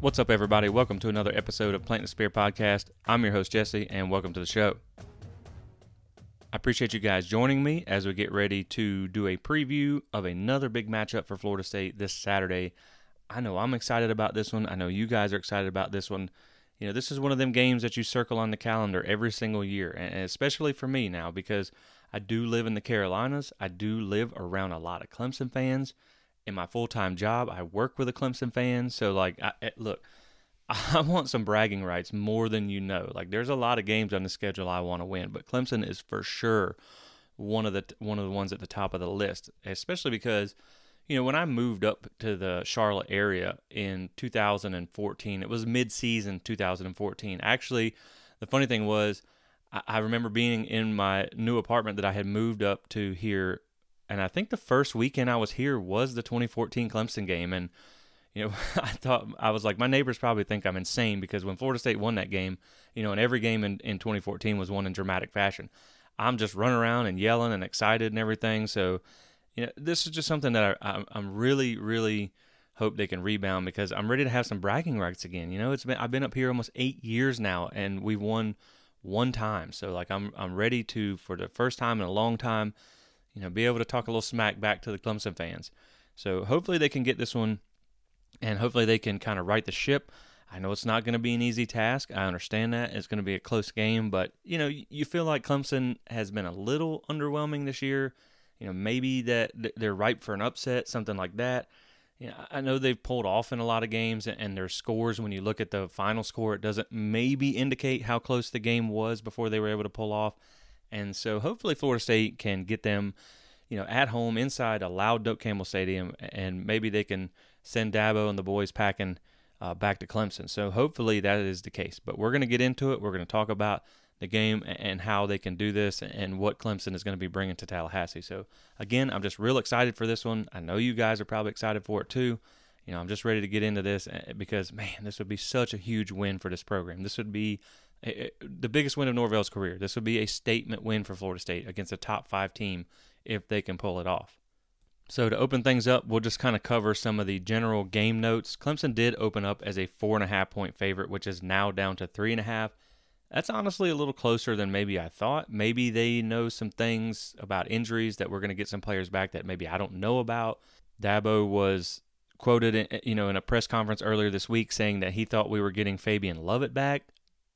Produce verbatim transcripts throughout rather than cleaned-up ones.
What's up, everybody? Welcome to another episode of Plant the Spear Podcast. I'm your host, Jesse, and welcome to the show. I appreciate you guys joining me as we get ready to do a preview of another big matchup for Florida State this Saturday. I know I'm excited about this one. I know you guys are excited about this one. You know, this is one of them games that you circle on the calendar every single year, and especially for me now because I do live in the Carolinas. I do live around a lot of Clemson fans. In my full-time job, I work with a Clemson fan, so, like, I, look, I want some bragging rights more than you know. Like, there's a lot of games on the schedule I want to win, but Clemson is for sure one of the one of the ones at the top of the list, especially because, you know, when I moved up to the Charlotte area in two thousand fourteen, it was mid-season two thousand fourteen. Actually, the funny thing was, I, I remember being in my new apartment that I had moved up to here. And I think the first weekend I was here was the twenty fourteen Clemson game. And, you know, I thought, I was like, my neighbors probably think I'm insane because when Florida State won that game, you know, and every game in, in twenty fourteen was won in dramatic fashion, I'm just running around and yelling and excited and everything. So, you know, this is just something that I, I, I'm really, really hope they can rebound because I'm ready to have some bragging rights again. You know, it's been I've been up here almost eight years now and we've won one time. So, like, I'm I'm ready to, for the first time in a long time, you know, be able to talk a little smack back to the Clemson fans. So hopefully they can get this one, and hopefully they can kind of right the ship. I know it's not going to be an easy task. I understand that. It's going to be a close game, but, you know, you feel like Clemson has been a little underwhelming this year. You know, maybe that they're ripe for an upset, something like that. You know, I know they've pulled off in a lot of games, and their scores, when you look at the final score, it doesn't maybe indicate how close the game was before they were able to pull off. And so hopefully Florida State can get them, you know, at home inside a loud Doak Campbell Stadium, and maybe they can send Dabo and the boys packing uh, back to Clemson. So hopefully that is the case. But we're going to get into it. We're going to talk about the game and how they can do this and what Clemson is going to be bringing to Tallahassee. So, again, I'm just real excited for this one. I know you guys are probably excited for it too. You know, I'm just ready to get into this because, man, this would be such a huge win for this program. This would be the biggest win of Norvell's career. This would be a statement win for Florida State against a top five team if they can pull it off. So to open things up, we'll just kind of cover some of the general game notes. Clemson did open up as a four and a half point favorite, which is now down to three and a half. That's honestly a little closer than maybe I thought. Maybe they know some things about injuries that we're going to get some players back that maybe I don't know about. Dabo was quoted, in, you know, in a press conference earlier this week saying that he thought we were getting Fabian Lovett back.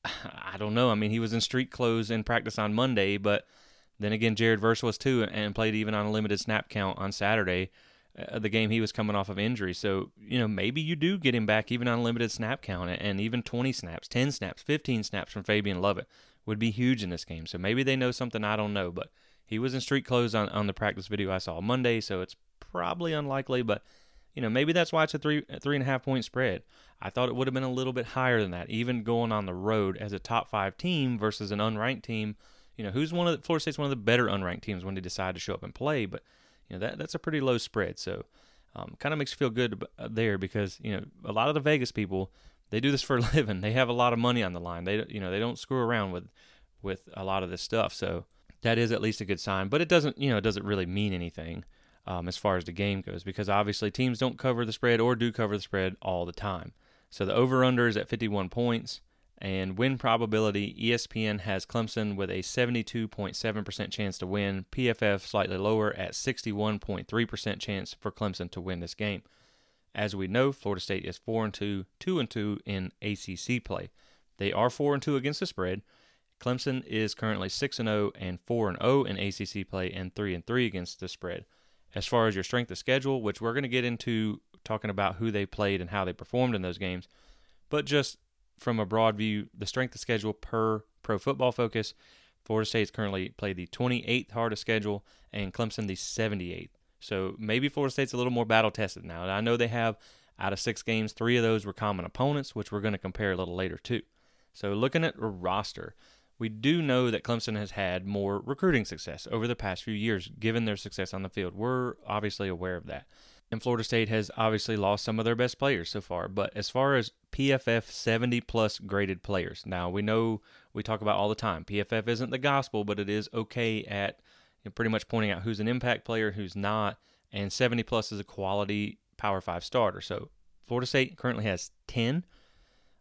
I don't know. I mean, he was in street clothes in practice on Monday, but then again, Jared Verse was too and played even on a limited snap count on Saturday, uh, the game he was coming off of injury. So, you know, maybe you do get him back even on a limited snap count, and even twenty snaps, ten snaps, fifteen snaps from Fabian Lovett would be huge in this game. So maybe they know something I don't know, but he was in street clothes on, on the practice video I saw Monday, so it's probably unlikely, but you know, maybe that's why it's a three three and a half point spread. I thought it would have been a little bit higher than that, even going on the road as a top five team versus an unranked team. You know, who's one of the, Florida State's one of the better unranked teams when they decide to show up and play. But you know, that that's a pretty low spread, so um, kind of makes you feel good there because you know a lot of the Vegas people, they do this for a living. They have a lot of money on the line. They you know they don't screw around with with a lot of this stuff. So that is at least a good sign. But it doesn't you know it doesn't really mean anything. Um, as far as the game goes, because obviously teams don't cover the spread or do cover the spread all the time. So the over-under is at fifty-one points, and win probability, E S P N has Clemson with a seventy-two point seven percent chance to win, P F F slightly lower at sixty-one point three percent chance for Clemson to win this game. As we know, Florida State is four and two, two and two in A C C play. They are four and two against the spread. Clemson is currently six and oh and four and oh in A C C play and three and three against the spread. As far as your strength of schedule, which we're going to get into talking about who they played and how they performed in those games, but just from a broad view, the strength of schedule per Pro Football Focus, Florida State's currently played the twenty-eighth hardest schedule and Clemson the seventy-eighth. So maybe Florida State's a little more battle-tested now. And I know they have, out of six games, three of those were common opponents, which we're going to compare a little later too. So looking at a roster, we do know that Clemson has had more recruiting success over the past few years, given their success on the field. We're obviously aware of that. And Florida State has obviously lost some of their best players so far. But as far as P F F seventy-plus graded players, now we know we talk about all the time, P F F isn't the gospel, but it is okay at you know, pretty much pointing out who's an impact player, who's not, and seventy-plus is a quality Power five starter. So Florida State currently has ten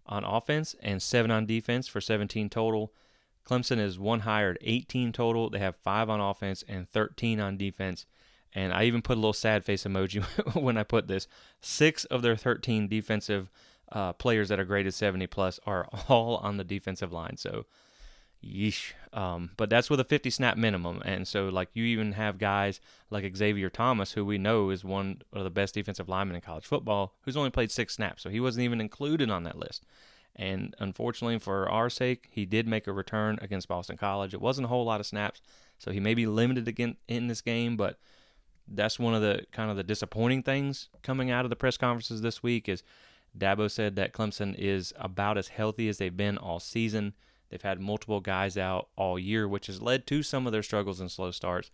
on offense and seven on defense for seventeen total. Clemson is one higher at eighteen total. They have five on offense and thirteen on defense. And I even put a little sad face emoji when I put this. Six of their thirteen defensive uh, players that are graded seventy plus are all on the defensive line. So, yeesh. Um, but that's with a fifty snap minimum. And so, like, you even have guys like Xavier Thomas, who we know is one of the best defensive linemen in college football, who's only played six snaps. So he wasn't even included on that list. And unfortunately, for our sake, he did make a return against Boston College. It wasn't a whole lot of snaps, so he may be limited again in this game, but that's one of the kind of the disappointing things coming out of the press conferences this week is Dabo said that Clemson is about as healthy as they've been all season. They've had multiple guys out all year, which has led to some of their struggles and slow starts.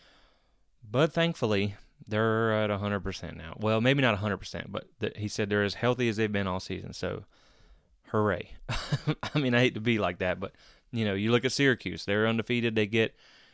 But thankfully, they're at one hundred percent now. Well, maybe not one hundred percent, but the, he said they're as healthy as they've been all season. So, hooray. I mean, I hate to be like that, but, you know, you look at Syracuse. They're undefeated. They get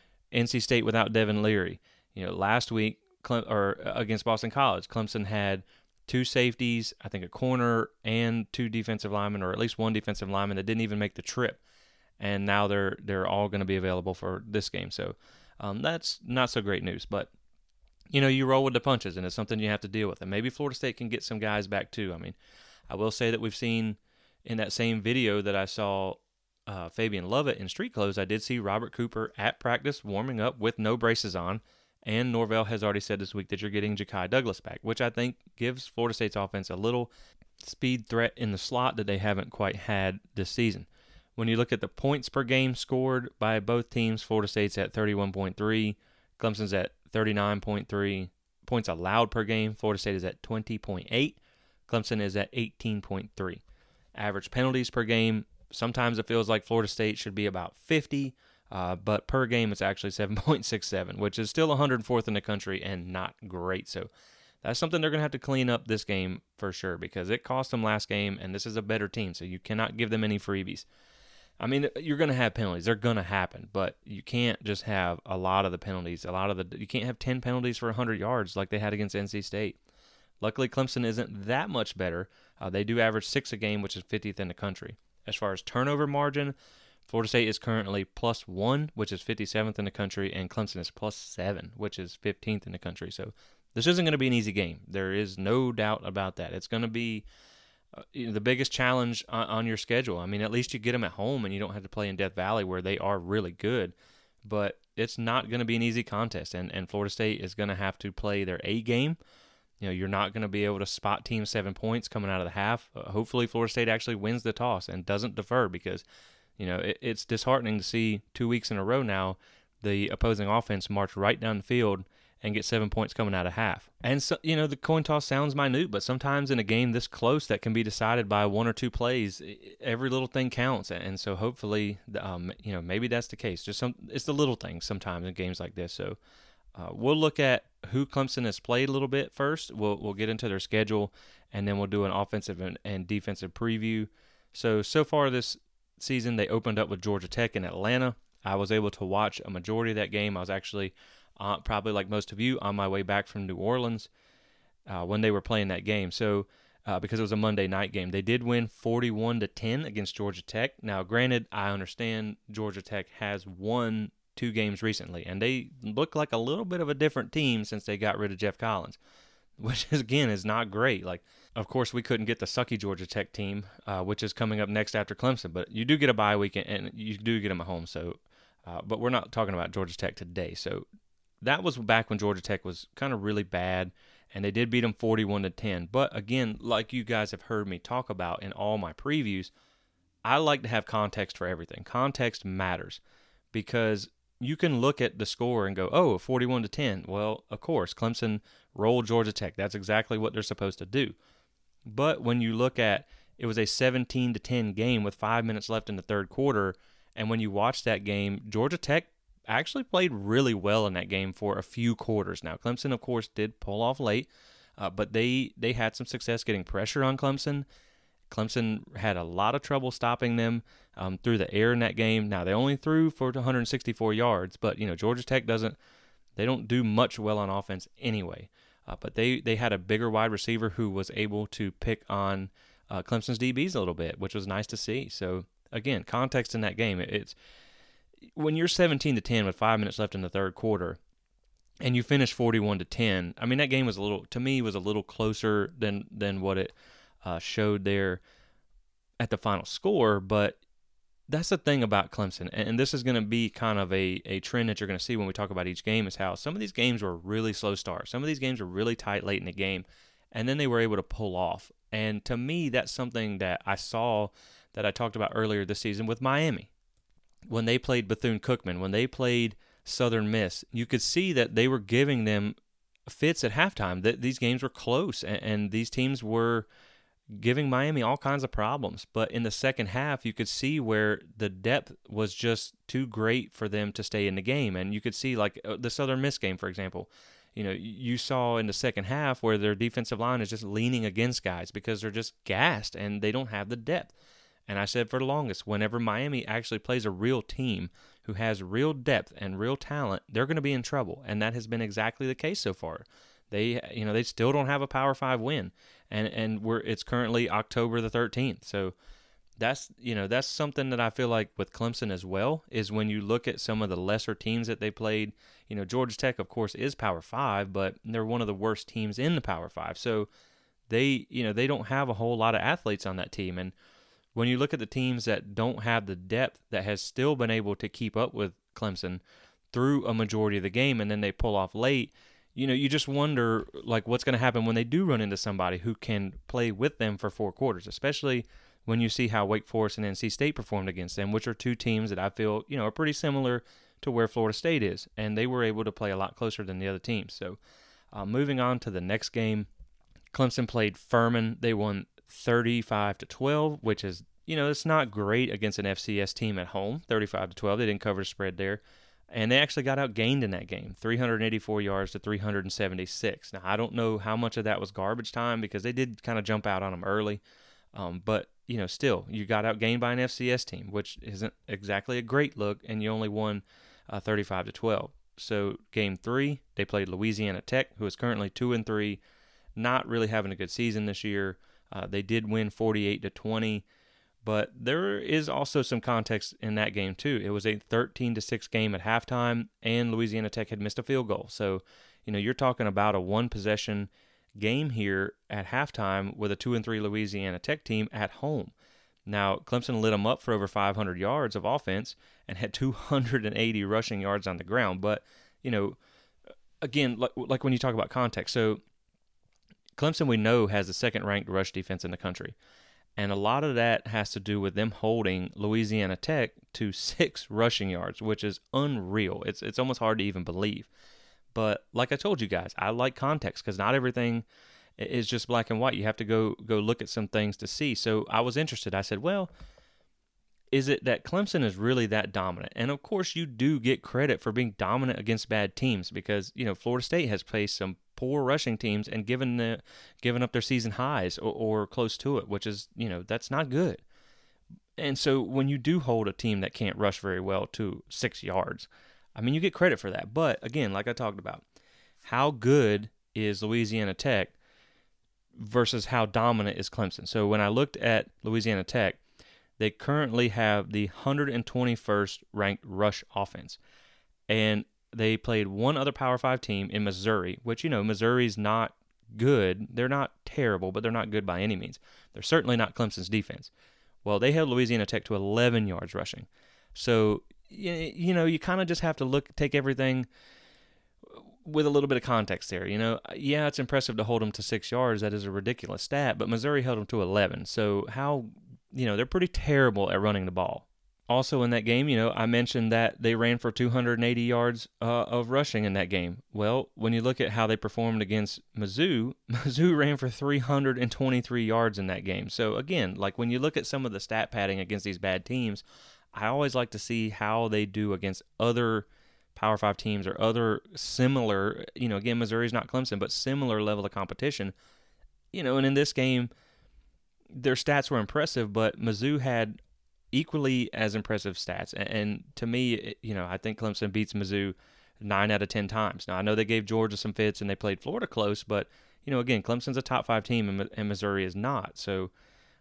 N C State without Devin Leary. You know, last week, Clem, or against Boston College, Clemson had two safeties, I think a corner, and two defensive linemen, or at least one defensive lineman that didn't even make the trip. And now they're they're all going to be available for this game. So um, that's not so great news. But, you know, you roll with the punches, and it's something you have to deal with. And maybe Florida State can get some guys back too. I mean, I will say that we've seen in that same video that I saw uh, Fabian Lovett in street clothes, I did see Robert Cooper at practice warming up with no braces on. And Norvell has already said this week that you're getting Ja'Kai Douglas back, which I think gives Florida State's offense a little speed threat in the slot that they haven't quite had this season. When you look at the points per game scored by both teams, Florida State's at thirty-one point three, Clemson's at thirty-nine point three. Points allowed per game, Florida State is at twenty point eight, Clemson is at eighteen point three. Average penalties per game, sometimes it feels like Florida State should be about fifty. Uh, but per game, it's actually seven point six seven, which is still one hundred fourth in the country and not great. So that's something they're going to have to clean up this game for sure because it cost them last game, and this is a better team, so you cannot give them any freebies. I mean, you're going to have penalties. They're going to happen, but you can't just have a lot of the penalties. A lot of the you can't have ten penalties for one hundred yards like they had against N C State. Luckily, Clemson isn't that much better. Uh, they do average six a game, which is fiftieth in the country. As far as turnover margin, Florida State is currently plus one, which is fifty-seventh in the country, and Clemson is plus seven, which is fifteenth in the country. So this isn't going to be an easy game. There is no doubt about that. It's going to be uh, you know, the biggest challenge on, on your schedule. I mean, at least you get them at home, and you don't have to play in Death Valley where they are really good. But it's not going to be an easy contest, and, and Florida State is going to have to play their A game. You know, you're not going to be able to spot team seven points coming out of the half. Uh, hopefully, Florida State actually wins the toss and doesn't defer because – You know, it, it's disheartening to see two weeks in a row now the opposing offense march right down the field and get seven points coming out of half. And, so, you know, the coin toss sounds minute, but sometimes in a game this close that can be decided by one or two plays, every little thing counts. And so hopefully, um, you know, maybe that's the case. Just some, it's the little things sometimes in games like this. So uh, we'll look at who Clemson has played a little bit first. We'll, we'll get into their schedule, and then we'll do an offensive and, and defensive preview. So, so far this season, they opened up with Georgia Tech in Atlanta. I was able to watch a majority of that game. I was actually, uh, probably like most of you, on my way back from New Orleans uh, when they were playing that game. So, uh, because it was a Monday night game, they did win forty-one to ten against Georgia Tech. Now, granted, I understand Georgia Tech has won two games recently, and they look like a little bit of a different team since they got rid of Jeff Collins, which is, again, is not great. Like, of course, we couldn't get the sucky Georgia Tech team, uh, which is coming up next after Clemson, but you do get a bye week, and you do get them at home. So, uh, but we're not talking about Georgia Tech today. So that was back when Georgia Tech was kind of really bad, and they did beat them forty-one to ten. But again, like you guys have heard me talk about in all my previews, I like to have context for everything. Context matters because you can look at the score and go, oh, forty-one to ten. Well, of course, Clemson rolled Georgia Tech. That's exactly what they're supposed to do. But when you look at, it was a seventeen to ten game with five minutes left in the third quarter, and when you watch that game, Georgia Tech actually played really well in that game for a few quarters. Now, Clemson, of course, did pull off late, uh, but they, they had some success getting pressure on Clemson. Clemson had a lot of trouble stopping them um, through the air in that game. Now, they only threw for one hundred sixty-four yards, but, you know, Georgia Tech doesn't, they don't do much well on offense anyway. Uh, but they, they had a bigger wide receiver who was able to pick on uh, Clemson's D Bs a little bit, which was nice to see. So again, context in that game. It's when you're seventeen to ten with five minutes left in the third quarter, and you finish forty-one to ten. I mean, that game was a little, to me, was a little closer than than what it uh, showed there at the final score. But that's the thing about Clemson, and this is going to be kind of a, a trend that you're going to see when we talk about each game, is how some of these games were really slow starts. Some of these games were really tight late in the game, and then they were able to pull off. And to me, that's something that I saw that I talked about earlier this season with Miami. When they played Bethune-Cookman, when they played Southern Miss, you could see that they were giving them fits at halftime, that these games were close, and, and these teams were giving Miami all kinds of problems. But in the second half, you could see where the depth was just too great for them to stay in the game. And you could see, like, the Southern Miss game, for example, you know, you saw in the second half where their defensive line is just leaning against guys because they're just gassed and they don't have the depth. And I said for the longest, whenever Miami actually plays a real team who has real depth and real talent, they're going to be in trouble. And that has been exactly the case so far. They, you know, they still don't have a Power Five win, and and we're it's currently October the thirteenth. So that's, you know, that's something that I feel like with Clemson as well, is when you look at some of the lesser teams that they played. You know, Georgia Tech, of course, is Power Five, but they're one of the worst teams in the Power Five. So they, you know, they don't have a whole lot of athletes on that team. And when you look at the teams that don't have the depth that has still been able to keep up with Clemson through a majority of the game, and then they pull off late, you know, you just wonder, like, what's going to happen when they do run into somebody who can play with them for four quarters, especially when you see how Wake Forest and N C State performed against them, which are two teams that I feel, you know, are pretty similar to where Florida State is, and they were able to play a lot closer than the other teams. So uh, moving on to the next game, Clemson played Furman. They won thirty-five to twelve, which is, you know, it's not great against an F C S team at home, thirty-five to twelve. They didn't cover the spread there. And they actually got outgained in that game, three hundred eighty-four yards to three hundred seventy-six. Now, I don't know how much of that was garbage time because they did kind of jump out on them early. Um, but, you know, still, you got outgained by an F C S team, which isn't exactly a great look, and you only won uh, thirty-five to twelve. So, game three, they played Louisiana Tech, who is currently two and three, not really having a good season this year. Uh, they did win forty-eight to twenty. But there is also some context in that game, too. It was a thirteen to six game at halftime, and Louisiana Tech had missed a field goal. So, you know, you're talking about a one-possession game here at halftime with a two and three Louisiana Tech team at home. Now, Clemson lit them up for over five hundred yards of offense and had two hundred eighty rushing yards on the ground. But, you know, again, like, like when you talk about context, so Clemson, we know, has the second-ranked rush defense in the country. And a lot of that has to do with them holding Louisiana Tech to six rushing yards, which is unreal. It's it's almost hard to even believe. But like I told you guys, I like context because not everything is just black and white. You have to go go look at some things to see. So I was interested. I said, well, is it that Clemson is really that dominant? And of course, you do get credit for being dominant against bad teams because, you know, Florida State has faced some poor rushing teams and given the given up their season highs or, or close to it, which is, you know, that's not good. And so when you do hold a team that can't rush very well to six yards, I mean, you get credit for that. But again, like I talked about, how good is Louisiana Tech versus how dominant is Clemson? So when I looked at Louisiana Tech, they currently have the one hundred twenty-first ranked rush offense. And they played one other Power Five team in Missouri, which, you know, Missouri's not good. They're not terrible, but they're not good by any means. They're certainly not Clemson's defense. Well, they held Louisiana Tech to eleven yards rushing. So, you know, you kind of just have to look, take everything with a little bit of context there. You know, yeah, it's impressive to hold them to six yards. That is a ridiculous stat, but Missouri held them to eleven. So how, you know, they're pretty terrible at running the ball. Also in that game, you know, I mentioned that they ran for two hundred eighty yards uh, of rushing in that game. Well, when you look at how they performed against Mizzou, Mizzou ran for three hundred twenty-three yards in that game. So again, like when you look at some of the stat padding against these bad teams, I always like to see how they do against other Power Five teams or other similar, you know, again, Missouri's not Clemson, but similar level of competition. You know, and in this game, their stats were impressive, but Mizzou had equally as impressive stats. And, and to me, you know, I think Clemson beats Mizzou nine out of ten times. Now, I know they gave Georgia some fits and they played Florida close, but, you know, again, Clemson's a top five team and, and Missouri is not. So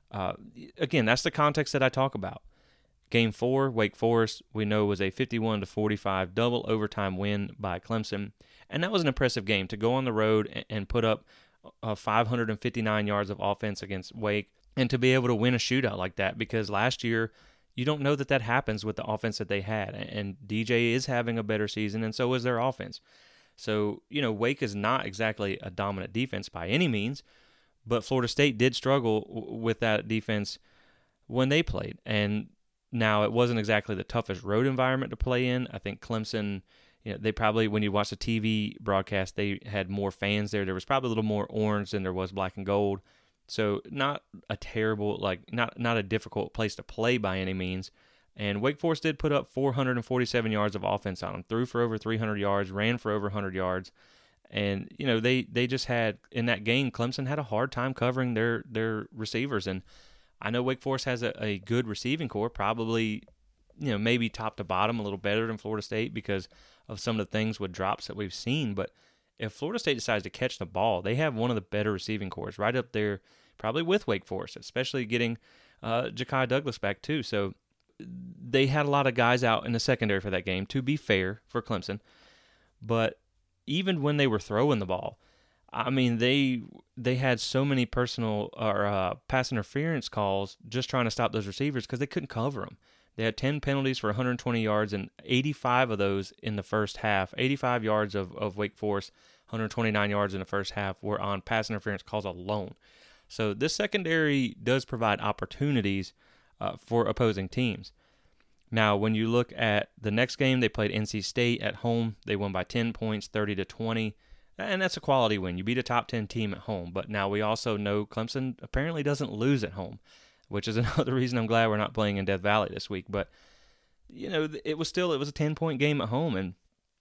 Uh, again, that's the context that I talk about. Game four, Wake Forest, we know was a fifty-one to forty-five double overtime win by Clemson, and that was an impressive game to go on the road and put up uh, five hundred fifty-nine yards of offense against Wake, and to be able to win a shootout like that, because last year you don't know that that happens with the offense that they had, and D J is having a better season, and so is their offense. So, you know, Wake is not exactly a dominant defense by any means, but Florida State did struggle with that defense when they played, and now, it wasn't exactly the toughest road environment to play in. I think Clemson, you know, they probably, when you watch the T V broadcast, they had more fans there. There was probably a little more orange than there was black and gold. So not a terrible, like, not not a difficult place to play by any means. And Wake Forest did put up four hundred forty-seven yards of offense on them, threw for over three hundred yards, ran for over one hundred yards. And, you know, they, they just had, in that game, Clemson had a hard time covering their, their receivers. And I know Wake Forest has a, a good receiving core, probably, you know, maybe top to bottom a little better than Florida State because of some of the things with drops that we've seen. But if Florida State decides to catch the ball, they have one of the better receiving cores right up there, probably with Wake Forest, especially getting uh, Ja'Kai Douglas back too. So they had a lot of guys out in the secondary for that game, to be fair, for Clemson. But even when they were throwing the ball, I mean, they they had so many personal or uh, pass interference calls just trying to stop those receivers because they couldn't cover them. They had ten penalties for one hundred twenty yards, and eighty-five of those in the first half. eighty-five yards of, of Wake Forest, one hundred twenty-nine yards in the first half were on pass interference calls alone. So this secondary does provide opportunities uh, for opposing teams. Now, when you look at the next game, they played N C State at home. They won by ten points, thirty to twenty. And that's a quality win. You beat a top ten team at home. But now we also know Clemson apparently doesn't lose at home, which is another reason I'm glad we're not playing in Death Valley this week. But, you know, it was still, it was a ten-point game at home. And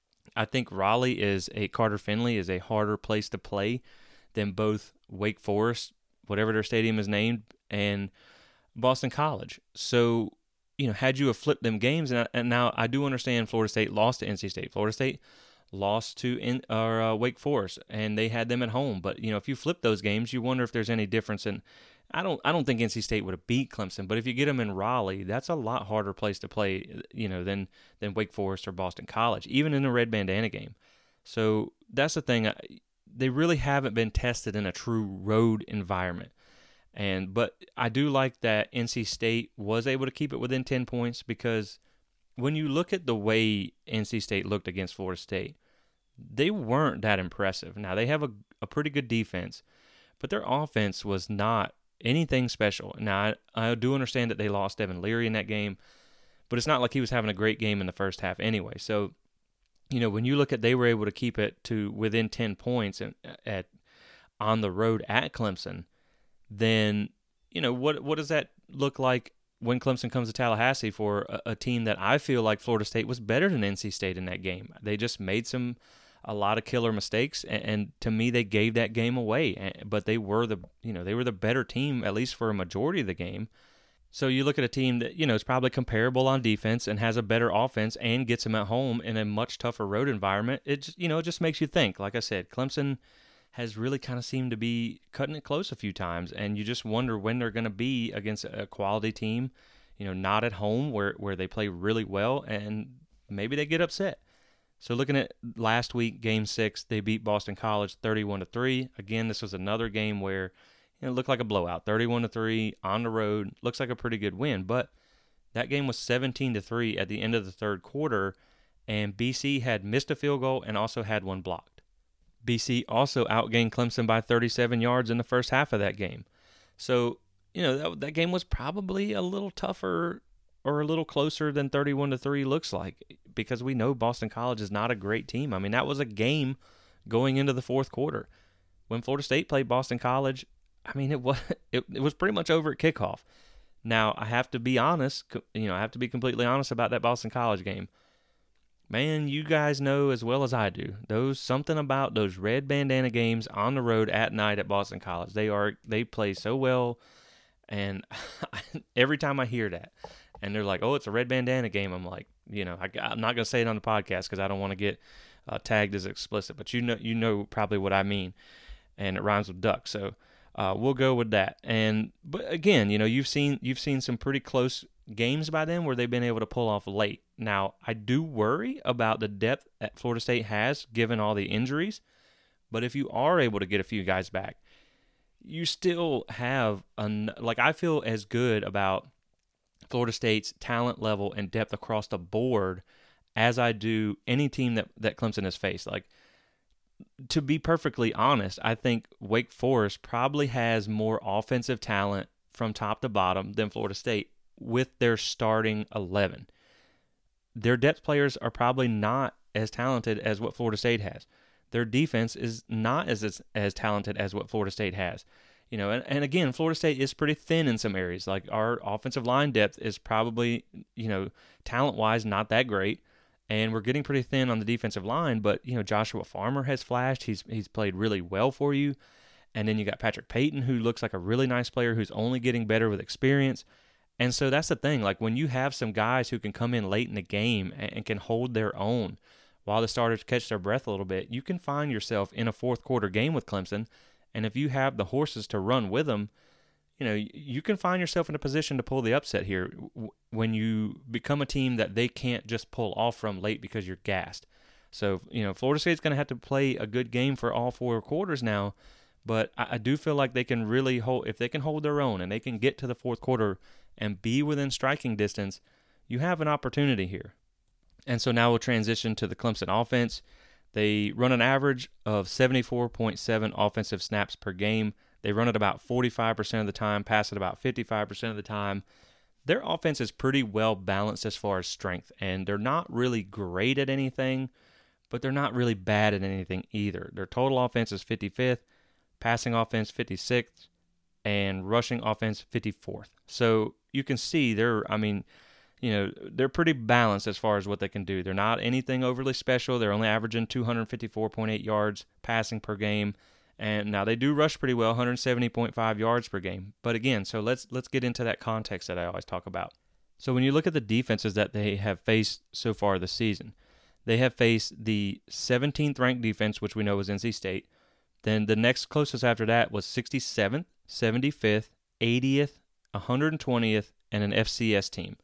I think Raleigh is a, Carter Finley is a harder place to play than both Wake Forest, whatever their stadium is named, and Boston College. So, you know, had you have flipped them games, and, I, and now I do understand Florida State lost to N C State. Florida State lost to in, or, uh, Wake Forest, and they had them at home. But, you know, if you flip those games, you wonder if there's any difference in – I don't I don't think N C State would have beat Clemson, but if you get them in Raleigh, that's a lot harder place to play, you know, than, than Wake Forest or Boston College, even in a red bandana game. So that's the thing. They really haven't been tested in a true road environment. And But I do like that N C State was able to keep it within ten points, because when you look at the way N C State looked against Florida State, they weren't that impressive. Now, they have a, a pretty good defense, but their offense was not anything special. Now, I, I do understand that they lost Devin Leary in that game, but it's not like he was having a great game in the first half anyway. So, you know, when you look at they were able to keep it to within ten points at, at on the road at Clemson, then, you know, what what does that look like when Clemson comes to Tallahassee for a, a team that I feel like Florida State was better than N C State in that game? They just made some a lot of killer mistakes, and, and to me, they gave that game away. But they were the you know they were the better team, at least for a majority of the game. So you look at a team that, you know, is probably comparable on defense and has a better offense and gets them at home in a much tougher road environment. It just, you know, it just makes you think. Like I said, Clemson has really kind of seemed to be cutting it close a few times, and you just wonder when they're going to be against a quality team, you know, not at home where, where they play really well, and maybe they get upset. So looking at last week, Game six, they beat Boston College thirty-one to three. Again, this was another game where, you know, it looked like a blowout, thirty-one to three on the road. Looks like a pretty good win, but that game was seventeen to three at the end of the third quarter, and B C had missed a field goal and also had one blocked. B C also outgained Clemson by thirty-seven yards in the first half of that game. So, you know, that, that game was probably a little tougher or a little closer than thirty-one to three looks like, because we know Boston College is not a great team. I mean, that was a game going into the fourth quarter. When Florida State played Boston College, I mean, it was it, it was pretty much over at kickoff. Now, I have to be honest, you know, I have to be completely honest about that Boston College game. Man, you guys know as well as I do, those something about those red bandana games on the road at night at Boston College. They are they play so well, and every time I hear that, and they're like, "Oh, it's a red bandana game," I'm like, you know, I, I'm not gonna say it on the podcast because I don't want to get uh, tagged as explicit, but you know, you know probably what I mean, and it rhymes with duck. So, Uh, we'll go with that. And but again, you know, you've seen you've seen some pretty close games by them where they've been able to pull off late. Now, I do worry about the depth that Florida State has given all the injuries, but if you are able to get a few guys back, you still have an, like I feel as good about Florida State's talent level and depth across the board as I do any team that, that Clemson has faced. Like, to be perfectly honest, I think Wake Forest probably has more offensive talent from top to bottom than Florida State with their starting eleven. Their depth players are probably not as talented as what Florida State has. Their defense is not as as, as talented as what Florida State has. You know, and, and again, Florida State is pretty thin in some areas. Like, our offensive line depth is probably, you know, talent-wise not that great. And we're getting pretty thin on the defensive line, but, you know, Joshua Farmer has flashed. He's he's played really well for you. And then you got Patrick Payton, who looks like a really nice player who's only getting better with experience. And so that's the thing. Like, when you have some guys who can come in late in the game and, and can hold their own while the starters catch their breath a little bit, you can find yourself in a fourth quarter game with Clemson. And if you have the horses to run with them, you know, you can find yourself in a position to pull the upset here when you become a team that they can't just pull off from late because you're gassed. So, you know, Florida State's going to have to play a good game for all four quarters now, but I do feel like they can really hold, if they can hold their own and they can get to the fourth quarter and be within striking distance, you have an opportunity here. And so now we'll transition to the Clemson offense. They run an average of seventy-four point seven offensive snaps per game. They run it about forty-five percent of the time, pass it about fifty-five percent of the time. Their offense is pretty well balanced as far as strength, and they're not really great at anything, but they're not really bad at anything either. Their total offense is fifty-fifth, passing offense fifty-sixth, and rushing offense fifty-fourth. So you can see they're, I mean, you know, they're pretty balanced as far as what they can do. They're not anything overly special. They're only averaging two fifty-four point eight yards passing per game. And now they do rush pretty well, one seventy point five yards per game. But again, so let's let's get into that context that I always talk about. So when you look at the defenses that they have faced so far this season, they have faced the seventeenth ranked defense, which we know is N C State. Then the next closest after that was sixty-seventh, seventy-fifth, eightieth, one hundred twentieth, and an F C S team.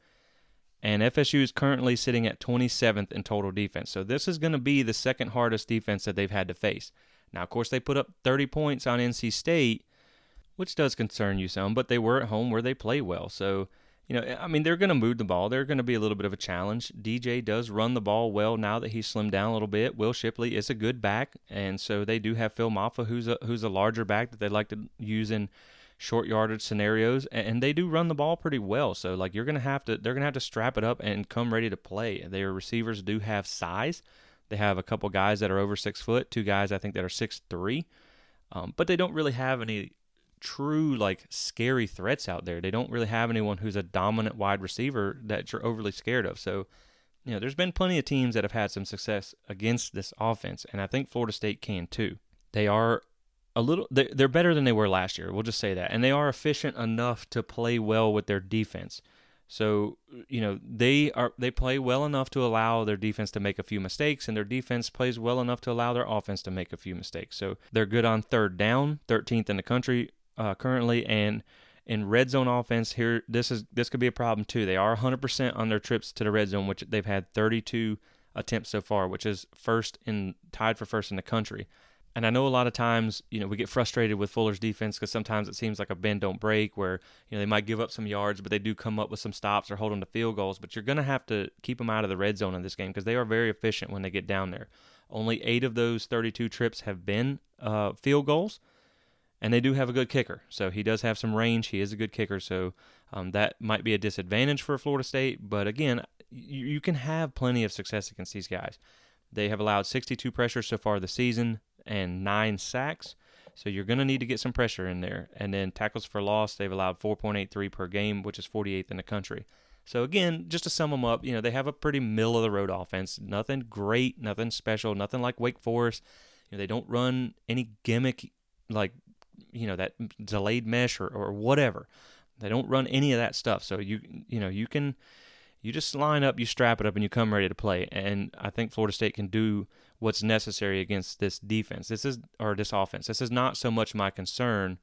And F S U is currently sitting at twenty-seventh in total defense. So this is going to be the second hardest defense that they've had to face. Now, of course, they put up thirty points on N C State, which does concern you some, but they were at home where they play well. So, you know, I mean, they're going to move the ball. They're going to be a little bit of a challenge. D J does run the ball well now that he's slimmed down a little bit. Will Shipley is a good back, and so they do have Phil Maffa, who's a, who's a larger back that they like to use in short yardage scenarios, and they do run the ball pretty well. So, like, you're going to have to, they're going to have to strap it up and come ready to play. Their receivers do have size. They have a couple guys that are over six foot, two guys I think that are six three, um, but they don't really have any true, like, scary threats out there. They don't really have anyone who's a dominant wide receiver that you're overly scared of. So, you know, there's been plenty of teams that have had some success against this offense, and I think Florida State can too. They are a little, they're better than they were last year, we'll just say that, and they are efficient enough to play well with their defense. So, you know, they are they play well enough to allow their defense to make a few mistakes, and their defense plays well enough to allow their offense to make a few mistakes. So they're good on third down, thirteenth in the country uh, currently, and in red zone offense here, this is this could be a problem too. They are one hundred percent on their trips to the red zone, which they've had thirty-two attempts so far, which is first in tied for first in the country. And I know a lot of times, you know, we get frustrated with Fuller's defense because sometimes it seems like a bend don't break where, you know, they might give up some yards, but they do come up with some stops or hold them to field goals. But you're going to have to keep them out of the red zone in this game because they are very efficient when they get down there. Only eight of those thirty-two trips have been uh, field goals, and they do have a good kicker. So he does have some range. He is a good kicker, so um, that might be a disadvantage for Florida State. But again, you, you can have plenty of success against these guys. They have allowed sixty-two pressures so far this season and nine sacks. So you're going to need to get some pressure in there. And then tackles for loss, they've allowed four point eight three per game, which is forty-eighth in the country. So again, just to sum them up, you know, they have a pretty middle-of-the-road offense. Nothing great, nothing special, nothing like Wake Forest. You know, they don't run any gimmick like, you know, that delayed mesh or, or whatever. They don't run any of that stuff. So, you you know, you can, you just line up, you strap it up, and you come ready to play. And I think Florida State can do what's necessary against this defense. This is, or this offense. This is not so much my concern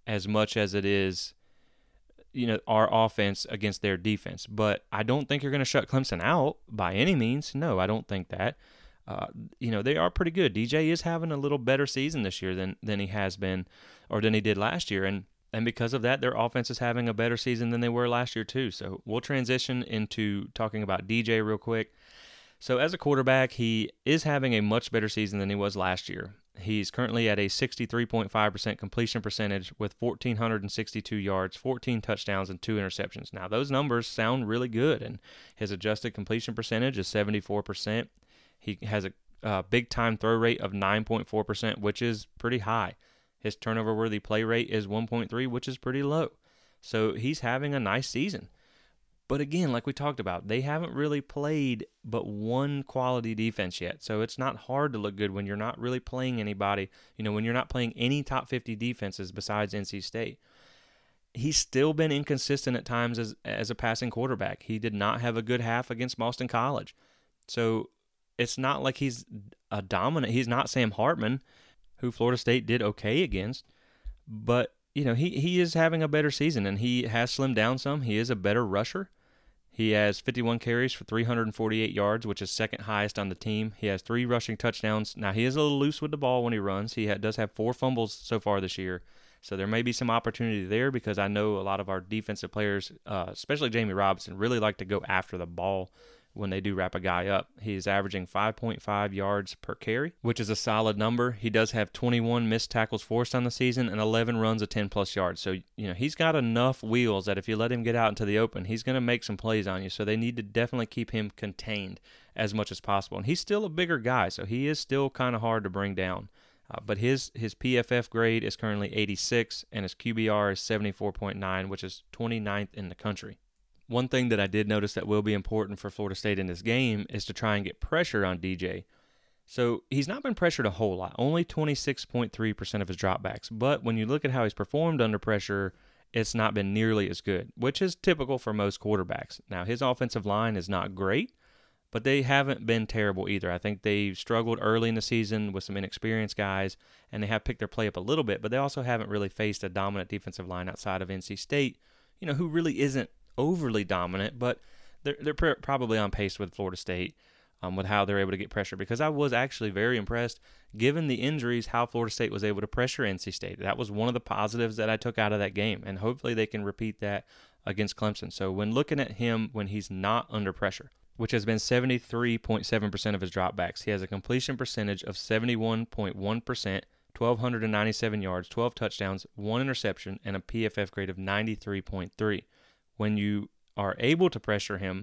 as much as it is, you know, our offense against their defense. But I don't think you're going to shut Clemson out by any means. No, I don't think that. Uh, you know, they are pretty good. D J is having a little better season this year than than he has been, or than he did last year, and and because of that, their offense is having a better season than they were last year too. So we'll transition into talking about D J real quick. So as a quarterback, he is having a much better season than he was last year. He's currently at a sixty-three point five percent completion percentage with one thousand four hundred sixty-two yards, fourteen touchdowns, and two interceptions. Now, those numbers sound really good, and his adjusted completion percentage is seventy-four percent. He has a uh, big-time throw rate of nine point four percent, which is pretty high. His turnover-worthy play rate is one point three, which is pretty low. So he's having a nice season. But again, like we talked about, they haven't really played but one quality defense yet. So it's not hard to look good when you're not really playing anybody, you know, when you're not playing any top fifty defenses besides N C State. He's still been inconsistent at times as, as a passing quarterback. He did not have a good half against Boston College. So it's not like he's a dominant. He's not Sam Hartman, who Florida State did okay against. But, you know, he, he is having a better season, and he has slimmed down some. He is a better rusher. He has fifty-one carries for three hundred forty-eight yards, which is second highest on the team. He has three rushing touchdowns. Now, he is a little loose with the ball when he runs. He ha- does have four fumbles so far this year. So there may be some opportunity there because I know a lot of our defensive players, uh, especially Jamie Robinson, really like to go after the ball when they do wrap a guy up. He's averaging five point five yards per carry, which is a solid number. He does have twenty-one missed tackles forced on the season and eleven runs of ten-plus yards. So, you know, he's got enough wheels that if you let him get out into the open, he's going to make some plays on you. So they need to definitely keep him contained as much as possible. And he's still a bigger guy, so he is still kind of hard to bring down. Uh, but his, his P F F grade is currently eighty-six, and his Q B R is seventy-four point nine, which is twenty-ninth in the country. One thing that I did notice that will be important for Florida State in this game is to try and get pressure on D J. So he's not been pressured a whole lot, only twenty-six point three percent of his dropbacks. But when you look at how he's performed under pressure, it's not been nearly as good, which is typical for most quarterbacks. Now, his offensive line is not great, but they haven't been terrible either. I think they struggled early in the season with some inexperienced guys, and they have picked their play up a little bit, but they also haven't really faced a dominant defensive line outside of N C State, you know, who really isn't overly dominant, but they're they're pr- probably on pace with Florida State um, with how they're able to get pressure, because I was actually very impressed, given the injuries, how Florida State was able to pressure N C State. That was one of the positives that I took out of that game, and hopefully they can repeat that against Clemson. So when looking at him when he's not under pressure, which has been seventy-three point seven percent of his dropbacks, he has a completion percentage of seventy-one point one percent, one thousand two hundred ninety-seven yards, twelve touchdowns, one interception, and a P F F grade of ninety-three point three. When you are able to pressure him,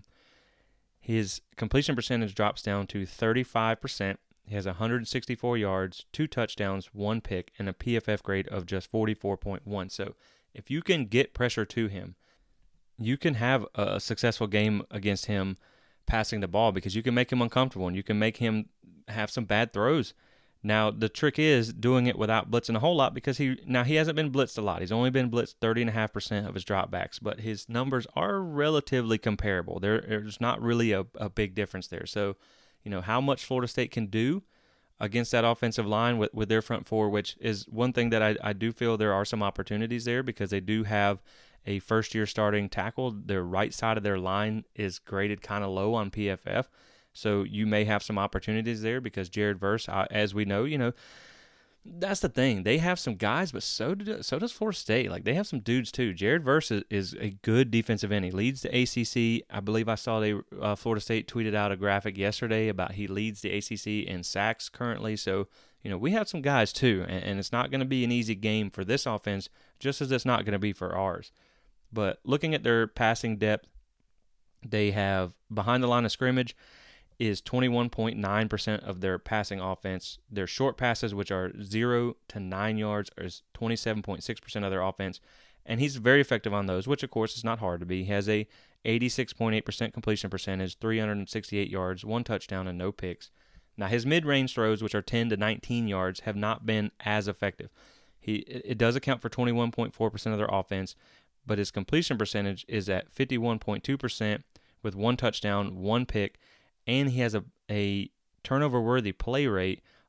his completion percentage drops down to thirty-five percent. He has one hundred sixty-four yards, two touchdowns, one pick, and a P F F grade of just forty-four point one. So if you can get pressure to him, you can have a successful game against him passing the ball, because you can make him uncomfortable and you can make him have some bad throws. Now, the trick is doing it without blitzing a whole lot, because he now he hasn't been blitzed a lot. He's only been blitzed thirty point five percent of his dropbacks, but his numbers are relatively comparable. There, there's not really a, a big difference there. So, you know, how much Florida State can do against that offensive line with, with their front four, which is one thing that I, I do feel there are some opportunities there, because they do have a first-year starting tackle. Their right side of their line is graded kind of low on P F F. So you may have some opportunities there, because Jared Verse, uh, as we know, you know, that's the thing. They have some guys, but so do, so does Florida State. Like, they have some dudes too. Jared Verse is, is a good defensive end. He leads the A C C. I believe I saw they uh, Florida State tweeted out a graphic yesterday about he leads the A C C in sacks currently. So, you know, we have some guys too, and, and it's not going to be an easy game for this offense, just as it's not going to be for ours. But looking at their passing depth, they have behind the line of scrimmage is twenty-one point nine percent of their passing offense. Their short passes, which are zero to nine yards, is twenty-seven point six percent of their offense. And he's very effective on those, which, of course, is not hard to be. He has a eighty-six point eight percent completion percentage, three hundred sixty-eight yards, one touchdown, and no picks. Now, his mid-range throws, which are ten to nineteen yards, have not been as effective. He It does account for twenty-one point four percent of their offense, but his completion percentage is at fifty-one point two percent with one touchdown, one pick, and he has a, a turnover-worthy play rate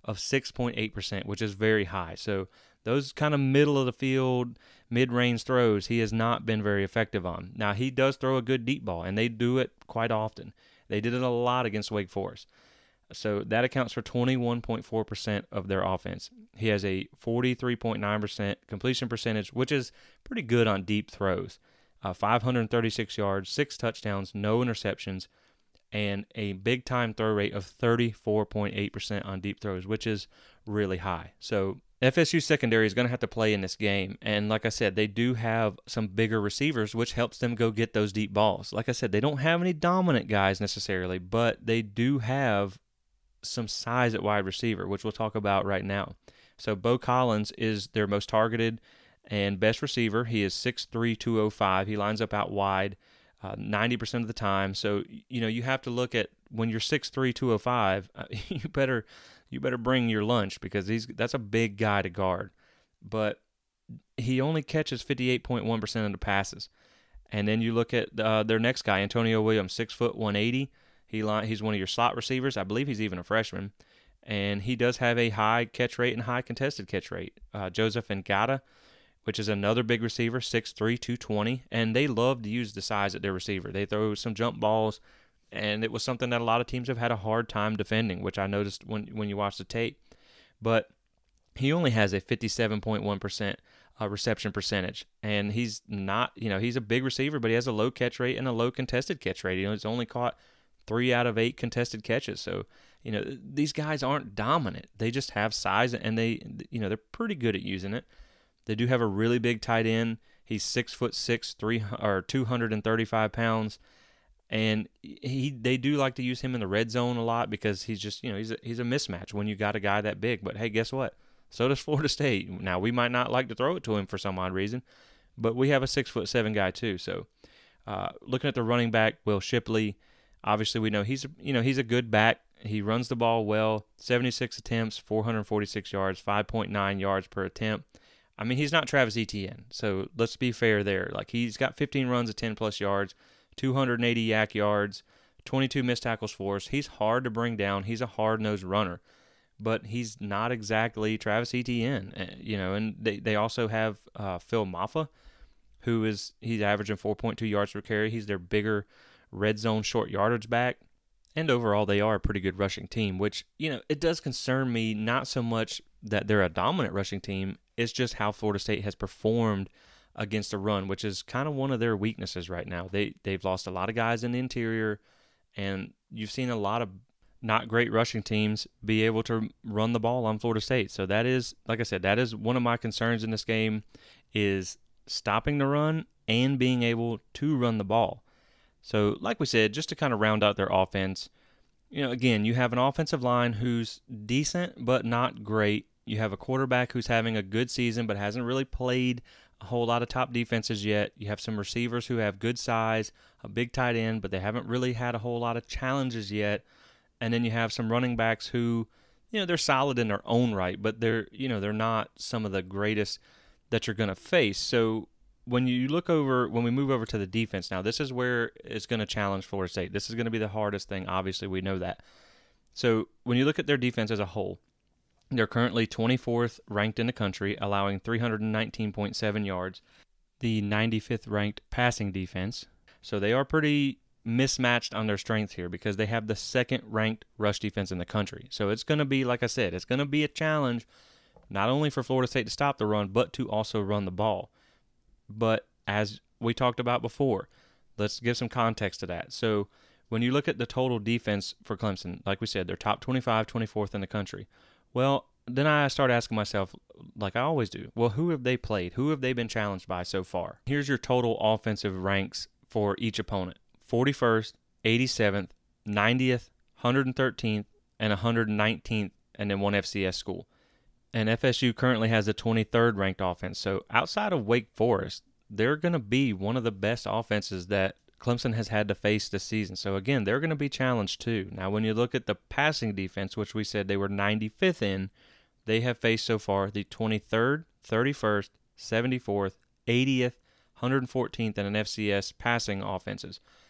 of six point eight percent, which is very high. So those kind of middle of the field, mid-range throws, he has not been very effective on. Now, he does throw a good deep ball, and they do it quite often. They did it a lot against Wake Forest. So that accounts for twenty-one point four percent of their offense. He has a forty-three point nine percent completion percentage, which is pretty good on deep throws. Uh, five hundred thirty-six yards, six touchdowns, no interceptions, and a big-time throw rate of thirty-four point eight percent on deep throws, which is really high. So F S U secondary is going to have to play in this game. And like I said, they do have some bigger receivers, which helps them go get those deep balls. Like I said, they don't have any dominant guys necessarily, but they do have some size at wide receiver, which we'll talk about right now. So Bo Collins is their most targeted and best receiver. He is six three, two oh five. He lines up out wide uh, ninety percent of the time. So, you know, you have to look at when you're six three, two oh five, uh, you better you better bring your lunch because he's that's a big guy to guard. But he only catches fifty-eight point one percent of the passes. And then you look at uh, their next guy, Antonio Williams, six foot one eighty. He He's one of your slot receivers. I believe he's even a freshman. And he does have a high catch rate and high contested catch rate. Uh, Joseph Ngata, which is another big receiver, six three, two twenty. And they love to use the size at their receiver. They throw some jump balls, and it was something that a lot of teams have had a hard time defending, which I noticed when, when you watch the tape. But he only has a fifty-seven point one percent uh, reception percentage. And he's not, you know, he's a big receiver, but he has a low catch rate and a low contested catch rate. You know, he's only caught three out of eight contested catches. So, you know, these guys aren't dominant. They just have size, and they, you know, they're pretty good at using it. They do have a really big tight end. He's six foot six, three or two hundred thirty-five pounds, and he they do like to use him in the red zone a lot because he's just, you know, he's a, he's a mismatch when you got a guy that big. But hey, guess what? So does Florida State. Now we might not like to throw it to him for some odd reason, but we have a six foot seven guy too. So, uh, looking at the running back, Will Shipley. Obviously, we know he's you know he's a good back. He runs the ball well. seventy-six attempts, four hundred forty-six yards, five point nine yards per attempt. I mean, he's not Travis Etienne, so let's be fair there. Like, he's got fifteen runs of ten plus yards, two hundred eighty yak yards, twenty-two missed tackles forced. He's hard to bring down. He's a hard-nosed runner, but he's not exactly Travis Etienne, you know. And they they also have uh, Phil Maffa, who is he's averaging four point two yards per carry. He's their bigger red zone short yardage back. And overall, they are a pretty good rushing team, which, you know, it does concern me not so much that they're a dominant rushing team. It's just how Florida State has performed against the run, which is kind of one of their weaknesses right now. They, they've lost a lot of guys in the interior, and you've seen a lot of not great rushing teams be able to run the ball on Florida State. So that is, like I said, that is one of my concerns in this game, is stopping the run and being able to run the ball. So, like we said, just to kind of round out their offense, you know, again, you have an offensive line who's decent but not great. You have a quarterback who's having a good season but hasn't really played a whole lot of top defenses yet. You have some receivers who have good size, a big tight end, but they haven't really had a whole lot of challenges yet. And then you have some running backs who, you know, they're solid in their own right, but they're, you know, they're not some of the greatest that you're going to face. So, when you look over, when we move over to the defense now, this is where it's going to challenge Florida State. This is going to be the hardest thing. Obviously, we know that. So when you look at their defense as a whole, they're currently twenty-fourth ranked in the country, allowing three hundred nineteen point seven yards, the ninety-fifth ranked passing defense. So they are pretty mismatched on their strength here because they have the second ranked rush defense in the country. So it's going to be, like I said, it's going to be a challenge not only for Florida State to stop the run, but to also run the ball. But as we talked about before, let's give some context to that. So when you look at the total defense for Clemson, like we said, they're top twenty-five, twenty-fourth in the country. Well, then I start asking myself, like I always do, well, who have they played? Who have they been challenged by so far? Here's your total offensive ranks for each opponent. forty-first, eighty-seventh, ninetieth, one hundred thirteenth, and one hundred nineteenth, and then one F C S school. And F S U currently has the twenty-third ranked offense. So outside of Wake Forest, they're going to be one of the best offenses that Clemson has had to face this season. So again, they're going to be challenged too. Now, when you look at the passing defense, which we said they were ninety-fifth in, they have faced so far the twenty-third, thirty-first, seventy-fourth, eightieth, one hundred fourteenth, and an F C S passing offenses.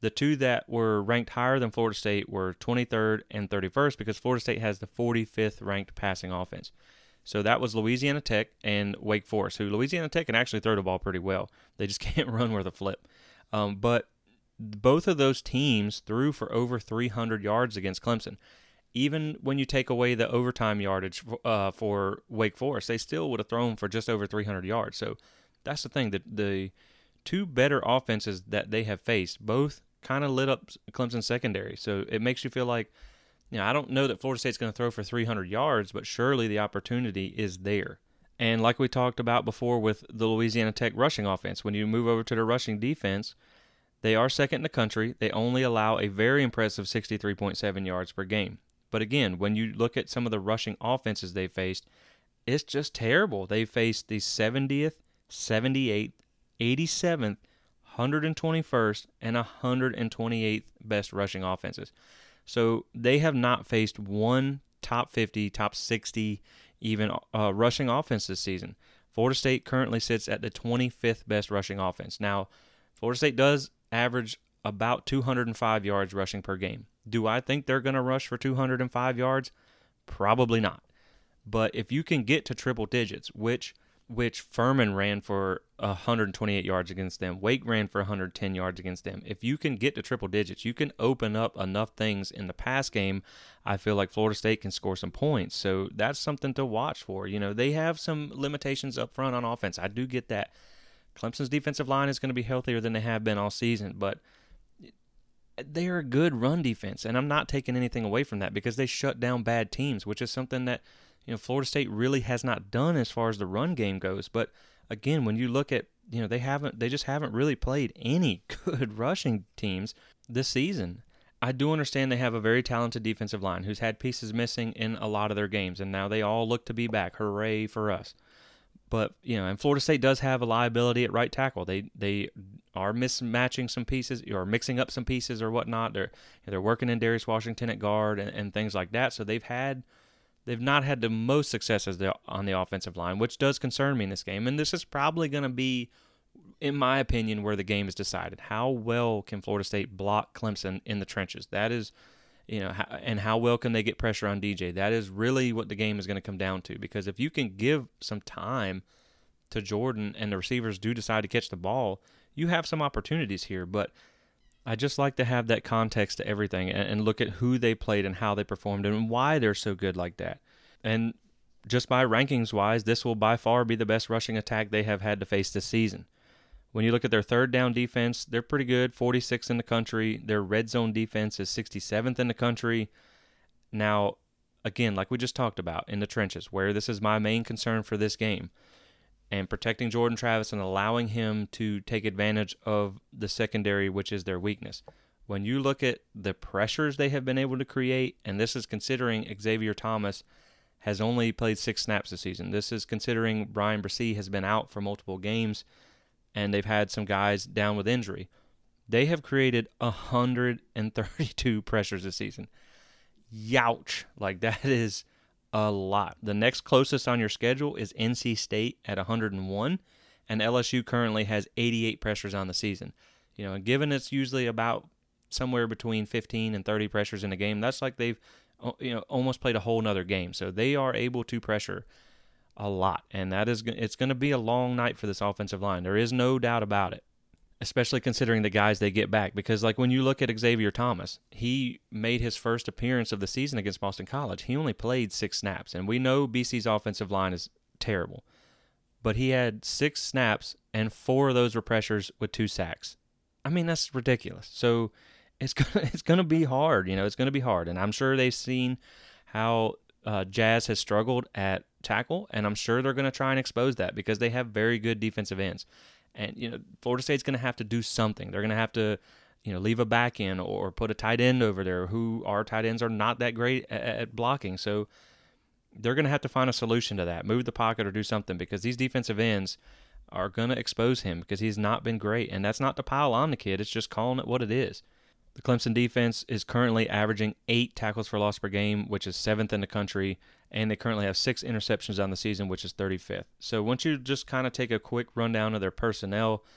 The two that were ranked higher than Florida State were twenty-third and thirty-first because Florida State has the forty-fifth ranked passing offense. So that was Louisiana Tech and Wake Forest, who Louisiana Tech can actually throw the ball pretty well. They just can't run worth a flip. Um, but both of those teams threw for over three hundred yards against Clemson. Even when you take away the overtime yardage uh, for Wake Forest, they still would have thrown for just over three hundred yards. So that's the thing. The, the two better offenses that they have faced both kind of lit up Clemson secondary. So it makes you feel like, you know, I don't know that Florida State's going to throw for three hundred yards, but surely the opportunity is there. And like we talked about before with the Louisiana Tech rushing offense, when you move over to the rushing defense, they are second in the country. They only allow a very impressive sixty-three point seven yards per game. But again, when you look at some of the rushing offenses they faced, it's just terrible. They faced the seventieth, seventy-eighth, eighty-seventh, one hundred twenty-first, and one hundred twenty-eighth best rushing offenses. So they have not faced one top fifty, top sixty, even uh, rushing offense this season. Florida State currently sits at the twenty-fifth best rushing offense. Now, Florida State does average about two hundred five yards rushing per game. Do I think they're going to rush for two hundred five yards? Probably not. But if you can get to triple digits, which which Furman ran for one hundred twenty-eight yards against them, Wake ran for one hundred ten yards against them. If you can get to triple digits, you can open up enough things in the pass game. I feel like Florida State can score some points. So that's something to watch for. You know, they have some limitations up front on offense. I do get that. Clemson's defensive line is going to be healthier than they have been all season, but they're a good run defense, and I'm not taking anything away from that because they shut down bad teams, which is something that, you know, Florida State really has not done as far as the run game goes. But again, when you look at, you know, they haven't, they just haven't really played any good rushing teams this season. I do understand they have a very talented defensive line who's had pieces missing in a lot of their games, and now they all look to be back. Hooray for us. But, you know, and Florida State does have a liability at right tackle. They they are mismatching some pieces or mixing up some pieces or whatnot. They're they're working in Darius Washington at guard and, and things like that. So they've had they've not had the most successes on the offensive line, which does concern me in this game. And this is probably going to be, in my opinion, where the game is decided. How well can Florida State block Clemson in the trenches? That is, you know, and how well can they get pressure on D J? That is really what the game is going to come down to. Because if you can give some time to Jordan and the receivers do decide to catch the ball, you have some opportunities here. But I just like to have that context to everything and, and look at who they played and how they performed and why they're so good like that. And just by rankings-wise, this will by far be the best rushing attack they have had to face this season. When you look at their third down defense, they're pretty good, forty-sixth in the country. Their red zone defense is sixty-seventh in the country. Now, again, like we just talked about, in the trenches, where this is my main concern for this game, and protecting Jordan Travis and allowing him to take advantage of the secondary, which is their weakness. When you look at the pressures they have been able to create, and this is considering Xavier Thomas has only played six snaps this season. This is considering Brian Bresee has been out for multiple games, and they've had some guys down with injury. They have created one hundred thirty-two pressures this season. Youch. Like, that is a lot. The next closest on your schedule is N C State at one hundred one, and L S U currently has eighty-eight pressures on the season. You know, and given it's usually about somewhere between fifteen and thirty pressures in a game, that's like they've, you know, almost played a whole nother game. So they are able to pressure a lot, and that is it's going to be a long night for this offensive line. There is no doubt about it, especially considering the guys they get back. Because, like, when you look at Xavier Thomas, he made his first appearance of the season against Boston College. He only played six snaps, and we know B C's offensive line is terrible. But he had six snaps, and four of those were pressures with two sacks. I mean, that's ridiculous. So it's gonna it's gonna be hard. You know, it's gonna be hard, and I'm sure they've seen how uh, Jazz has struggled at tackle, and I'm sure they're going to try and expose that because they have very good defensive ends. And, you know, Florida State's going to have to do something. They're going to have to, you know, leave a back end or put a tight end over there who our tight ends are not that great at, at blocking. So they're going to have to find a solution to that, move the pocket or do something, because these defensive ends are going to expose him because he's not been great. And that's not to pile on the kid. It's just calling it what it is. The Clemson defense is currently averaging eight tackles for loss per game, which is seventh in the country, and they currently have six interceptions on the season, which is thirty-fifth. So once you just kind of take a quick rundown of their personnel,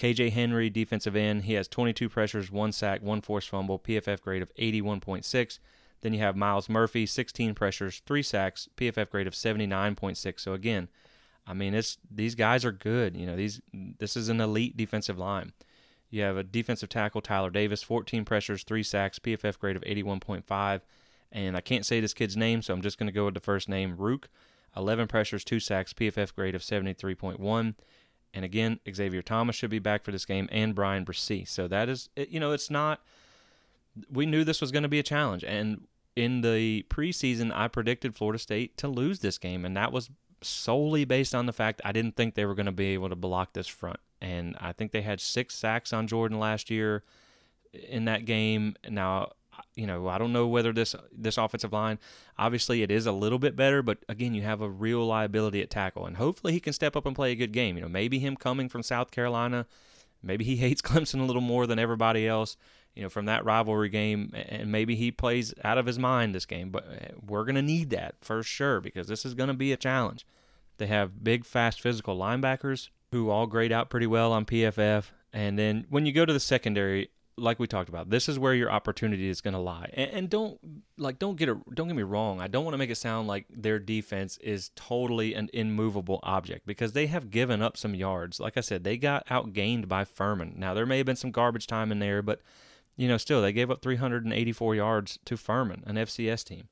K J Henry, defensive end, he has twenty-two pressures, one sack, one forced fumble, P F F grade of eighty-one point six. Then you have Miles Murphy, sixteen pressures, three sacks, P F F grade of seventy-nine point six. So again, I mean, it's these guys are good. You know, these this is an elite defensive line. You have a defensive tackle, Tyler Davis, fourteen pressures, three sacks, P F F grade of eighty-one point five. And I can't say this kid's name, so I'm just going to go with the first name, Rook. eleven pressures, two sacks, P F F grade of seventy-three point one. And again, Xavier Thomas should be back for this game, and Brian Bresee. So that is, you know, it's not, we knew this was going to be a challenge. And in the preseason, I predicted Florida State to lose this game, and that was solely based on the fact I didn't think they were going to be able to block this front. And I think they had six sacks on Jordan last year in that game. Now, you know, I don't know whether this this offensive line, obviously it is a little bit better, but again, you have a real liability at tackle, and hopefully he can step up and play a good game. You know, maybe him coming from South Carolina, maybe he hates Clemson a little more than everybody else, you know, from that rivalry game, and maybe he plays out of his mind this game, but we're going to need that for sure because this is going to be a challenge. They have big, fast, physical linebackers who all grade out pretty well on P F F, and then when you go to the secondary, like we talked about, this is where your opportunity is going to lie. And, and don't like don't get it don't get me wrong. I don't want to make it sound like their defense is totally an immovable object because they have given up some yards. Like I said, they got outgained by Furman. Now there may have been some garbage time in there, but you know, still they gave up three hundred eighty-four yards to Furman, an F C S team.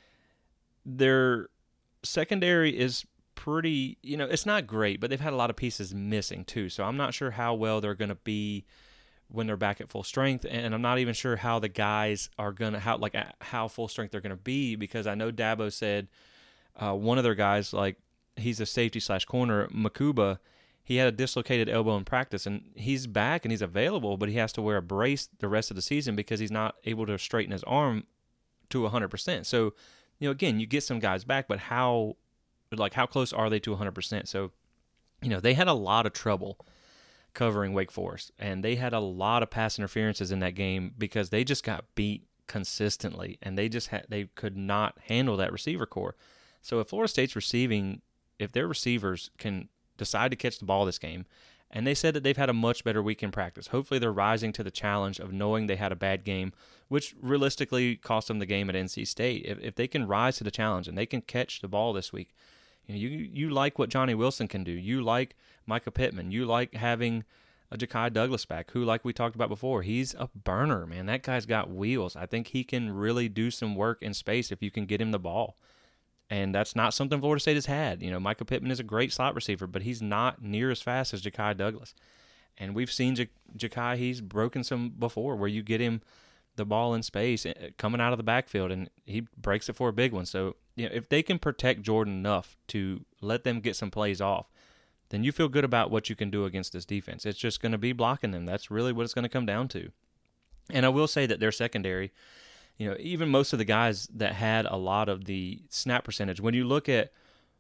Their secondary is pretty, you know, it's not great, but they've had a lot of pieces missing too. So I'm not sure how well they're going to be when they're back at full strength, and I'm not even sure how the guys are going to, how like how full strength they're going to be, because I know Dabo said uh, one of their guys, like he's a safety slash corner, Makuba, he had a dislocated elbow in practice, and he's back and he's available, but he has to wear a brace the rest of the season because he's not able to straighten his arm to one hundred percent. So, you know, again, you get some guys back, but how, like how close are they to one hundred percent? So, you know, they had a lot of trouble covering Wake Forest, and they had a lot of pass interferences in that game because they just got beat consistently, and they just had they could not handle that receiver core. So if Florida State's receiving, if their receivers can decide to catch the ball this game, and they said that they've had a much better week in practice, hopefully they're rising to the challenge of knowing they had a bad game, which realistically cost them the game at N C State. If if they can rise to the challenge and they can catch the ball this week, you know, you you like what Johnny Wilson can do. You like Micah Pittman. You like having a Ja'Kai Douglas back, who, like we talked about before, he's a burner, man. That guy's got wheels. I think he can really do some work in space if you can get him the ball. And that's not something Florida State has had. You know, Micah Pittman is a great slot receiver, but he's not near as fast as Ja'Kai Douglas. And we've seen J- Ja'Kai, he's broken some before where you get him the ball in space coming out of the backfield, and he breaks it for a big one. So, you know, if they can protect Jordan enough to let them get some plays off, then you feel good about what you can do against this defense. It's just going to be blocking them. That's really what it's going to come down to. And I will say that their secondary, you know, even most of the guys that had a lot of the snap percentage, when you look at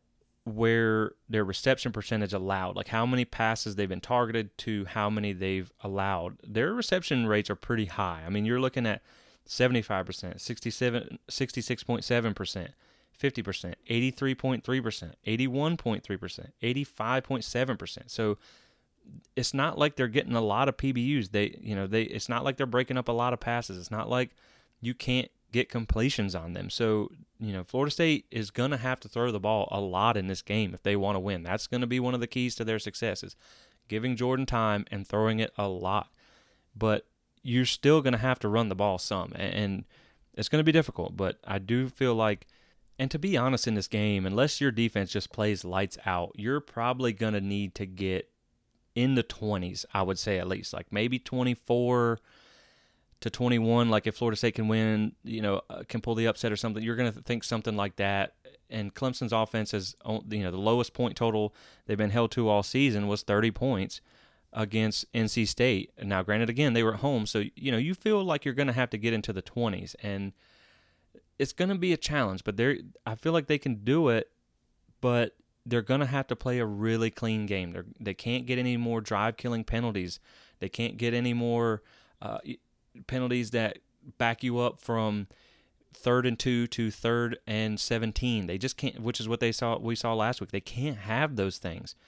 where their reception percentage allowed, like how many passes they've been targeted to how many they've allowed, their reception rates are pretty high. I mean, you're looking at seventy-five percent, sixty-seven, sixty-six point seven percent, fifty percent, eighty-three point three percent, eighty-one point three percent, eighty-five point seven percent. So it's not like they're getting a lot of P B Us. They, you know, they it's not like they're breaking up a lot of passes. It's not like you can't get completions on them. So, you know, Florida State is going to have to throw the ball a lot in this game if they want to win. That's going to be one of the keys to their success, is giving Jordan time and throwing it a lot. But you're still going to have to run the ball some, and it's going to be difficult. But I do feel like, and to be honest, in this game, unless your defense just plays lights out, you're probably going to need to get in the twenties, I would say, at least. Like maybe twenty-four to twenty-one, like if Florida State can win, you know, uh, can pull the upset or something, you're going to think something like that. And Clemson's offense is, you know, the lowest point total they've been held to all season was thirty points against N C State. Now, granted, again, they were at home, so, you know, you feel like you're going to have to get into the twenties, and it's going to be a challenge, but they're, I feel like they can do it, but they're going to have to play a really clean game. They're, they can't get any more drive-killing penalties. They can't get any more uh, penalties that back you up from third and two to third and seventeen. They just can't, which is what they saw we saw last week. They can't have those things.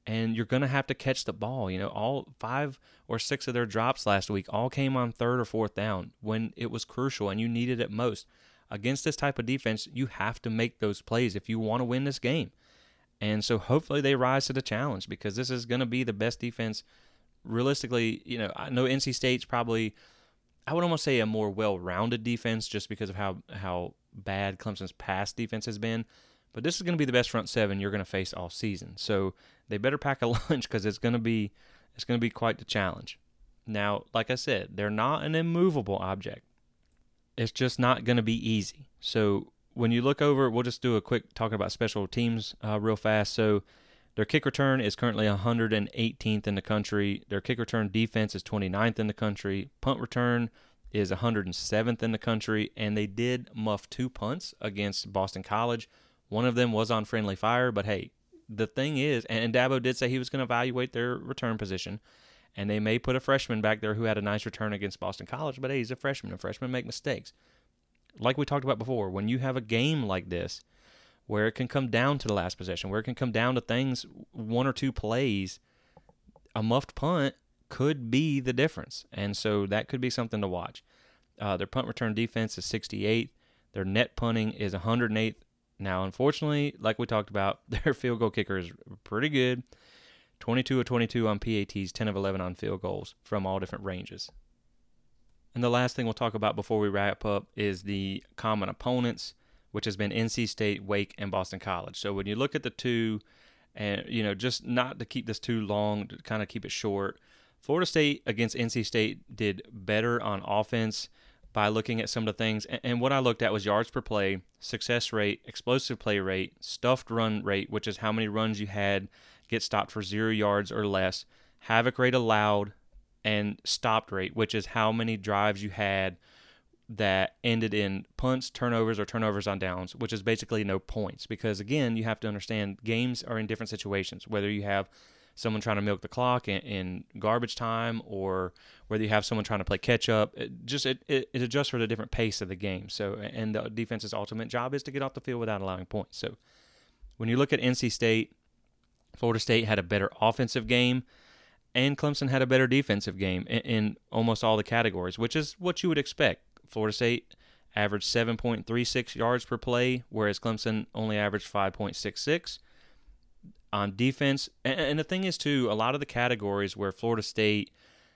and you're going to have to catch the ball. You know, all five or six of their drops last week all came on third or fourth down when it was crucial and you needed it most. Against this type of defense, you have to make those plays if you want to win this game. And so hopefully they rise to the challenge, because this is going to be the best defense. Realistically, you know, I know N C State's probably, I would almost say, a more well-rounded defense just because of how, how bad Clemson's past defense has been. But this is going to be the best front seven you're going to face all season. So they better pack a lunch, because it's going to be it's going to be quite the challenge. Now, like I said, they're not an immovable object. It's just not going to be easy. So when you look over, we'll just do a quick talking about special teams uh, real fast. So their kick return is currently one hundred eighteenth in the country. Their kick return defense is twenty-ninth in the country. Punt return is one hundred seventh in the country. And they did muff two punts against Boston College. One of them was on friendly fire, but hey, the thing is, and Dabo did say he was going to evaluate their return position, and they may put a freshman back there who had a nice return against Boston College, but hey, he's a freshman, and freshmen make mistakes. Like we talked about before, when you have a game like this, where it can come down to the last possession, where it can come down to things, one or two plays, a muffed punt could be the difference, and so that could be something to watch. Uh, their punt return defense is sixty-eighth. Their net punting is one hundred eighth. Now, unfortunately, like we talked about, their field goal kicker is pretty good. twenty-two of twenty-two on P A Ts, ten of eleven on field goals from all different ranges. And the last thing we'll talk about before we wrap up is the common opponents, which has been N C State, Wake, and Boston College. So when you look at the two, and you know, just not to keep this too long, to kind of keep it short, Florida State against N C State did better on offense by looking at some of the things. And what I looked at was yards per play, success rate, explosive play rate, stuffed run rate, which is how many runs you had get stopped for zero yards or less, havoc rate allowed, and stopped rate, which is how many drives you had that ended in punts, turnovers, or turnovers on downs, which is basically no points. Because, again, you have to understand games are in different situations, whether you have someone trying to milk the clock in, in garbage time, or whether you have someone trying to play catch up. It just it, it, it adjusts for the different pace of the game. So, and the defense's ultimate job is to get off the field without allowing points. So when you look at N C State, Florida State had a better offensive game, and Clemson had a better defensive game in, in almost all the categories, which is what you would expect. Florida State averaged seven point three six yards per play, whereas Clemson only averaged five point six six. On defense, and the thing is, too, a lot of the categories where Florida State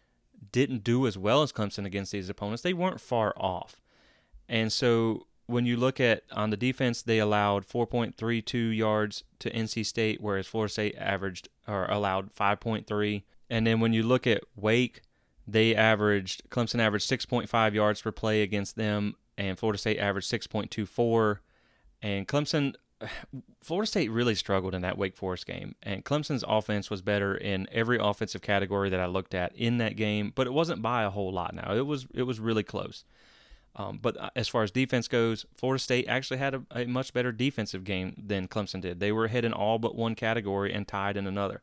didn't do as well as Clemson against these opponents, they weren't far off. And so when you look at, on the defense, they allowed four point three two yards to N C State, whereas Florida State averaged, or allowed five point three. And then when you look at Wake, they averaged, Clemson averaged six point five yards per play against them, and Florida State averaged six point two four. And Clemson, Florida State really struggled in that Wake Forest game, and Clemson's offense was better in every offensive category that I looked at in that game, but it wasn't by a whole lot. Now, it was it was really close. Um, but as far as defense goes, Florida State actually had a, a much better defensive game than Clemson did. They were ahead in all but one category and tied in another.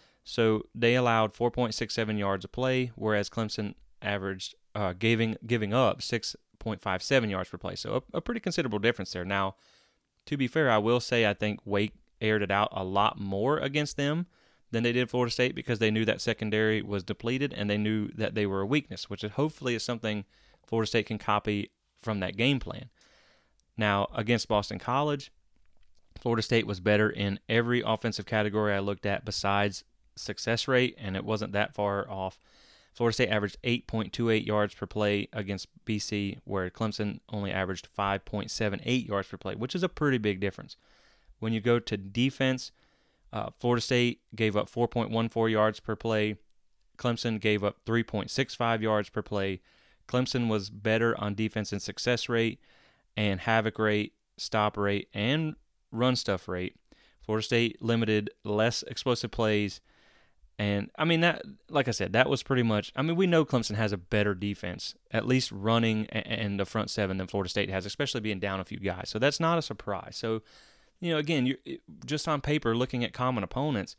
So they allowed four point six seven yards a play, whereas Clemson averaged uh, giving giving up six point five seven yards per play. So a, a pretty considerable difference there. Now, to be fair, I will say I think Wake aired it out a lot more against them than they did Florida State, because they knew that secondary was depleted and they knew that they were a weakness, which is hopefully is something Florida State can copy from that game plan. Now, against Boston College, Florida State was better in every offensive category I looked at besides success rate, and it wasn't that far off. Florida State averaged eight point two eight yards per play against B C, where Clemson only averaged five point seven eight yards per play, which is a pretty big difference. When you go to defense, uh, Florida State gave up four point one four yards per play. Clemson gave up three point six five yards per play. Clemson was better on defense in success rate and havoc rate, stop rate, and run stuff rate. Florida State limited less explosive plays. And, I mean, that, like I said, that was pretty much, I mean, we know Clemson has a better defense, at least running and the front seven, than Florida State has, especially being down a few guys. So that's not a surprise. So, you know, again, you just on paper, looking at common opponents,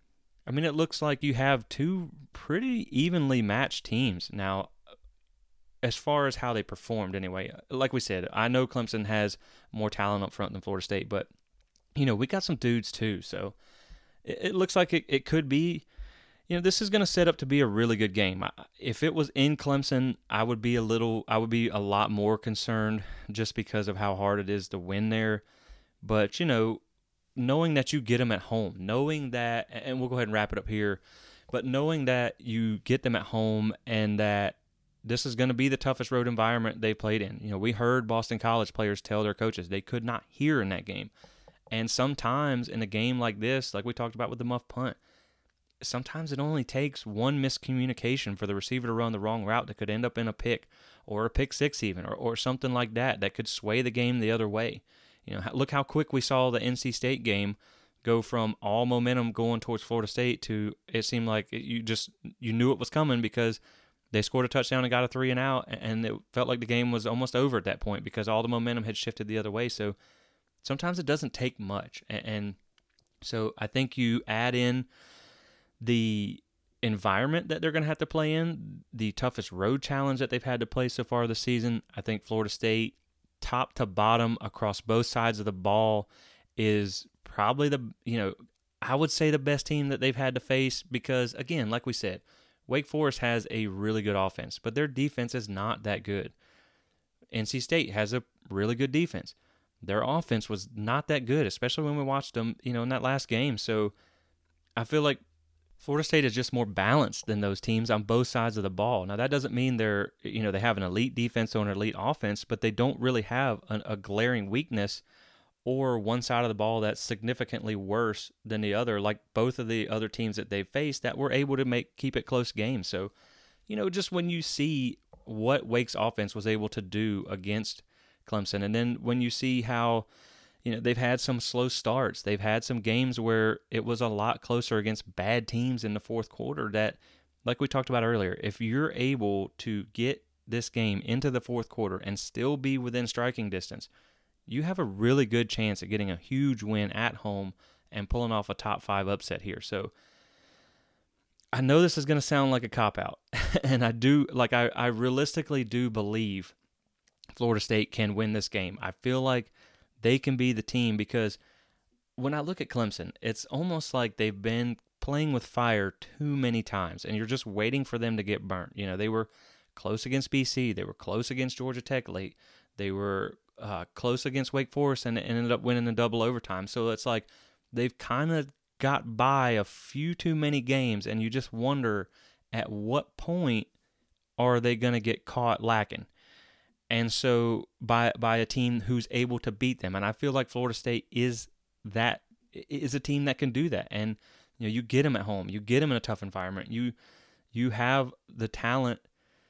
I mean, it looks like you have two pretty evenly matched teams. Now, as far as how they performed anyway, like we said, I know Clemson has more talent up front than Florida State, but, you know, we got some dudes too, so it, it looks like it, it could be, you know, this is going to set up to be a really good game. If it was in Clemson, I would be a little, I would be a lot more concerned just because of how hard it is to win there. But, you know, knowing that you get them at home, knowing that, and we'll go ahead and wrap it up here, but knowing that you get them at home and that this is going to be the toughest road environment they played in. You know, we heard Boston College players tell their coaches they could not hear in that game. And sometimes in a game like this, like we talked about with the muff punt, sometimes it only takes one miscommunication for the receiver to run the wrong route that could end up in a pick or a pick six even, or, or something like that that could sway the game the other way. You know, look how quick we saw the N C State game go from all momentum going towards Florida State to it seemed like you just you knew it was coming because they scored a touchdown and got a three and out, and it felt like the game was almost over at that point because all the momentum had shifted the other way. So sometimes it doesn't take much, and so I think you add in the environment that they're going to have to play in, the toughest road challenge that they've had to play so far this season. I think Florida State, top to bottom across both sides of the ball, is probably the, you know, I would say the best team that they've had to face because, again, like we said, Wake Forest has a really good offense, but their defense is not that good. N C State has a really good defense. Their offense was not that good, especially when we watched them, you know, in that last game. So I feel like Florida State is just more balanced than those teams on both sides of the ball. Now, that doesn't mean they're, you know, they have an elite defense or an elite offense, but they don't really have an, a glaring weakness or one side of the ball that's significantly worse than the other, like both of the other teams that they've faced that were able to make keep it close games. So, you know, just when you see what Wake's offense was able to do against Clemson, and then when you see how, you know, they've had some slow starts, they've had some games where it was a lot closer against bad teams in the fourth quarter that, like we talked about earlier, if you're able to get this game into the fourth quarter and still be within striking distance, you have a really good chance at getting a huge win at home and pulling off a top five upset here. So I know this is going to sound like a cop-out, and I do, like I, I realistically do believe Florida State can win this game. I feel like they can be the team because when I look at Clemson, it's almost like they've been playing with fire too many times, and you're just waiting for them to get burnt. You know, they were close against B C. They were close against Georgia Tech late. They were uh, close against Wake Forest and, and ended up winning in double overtime. So it's like they've kind of got by a few too many games, and you just wonder at what point are they going to get caught lacking. And so by by a team who's able to beat them, and I feel like Florida State is that is a team that can do that. And you know, you get them at home, you get them in a tough environment, you you have the talent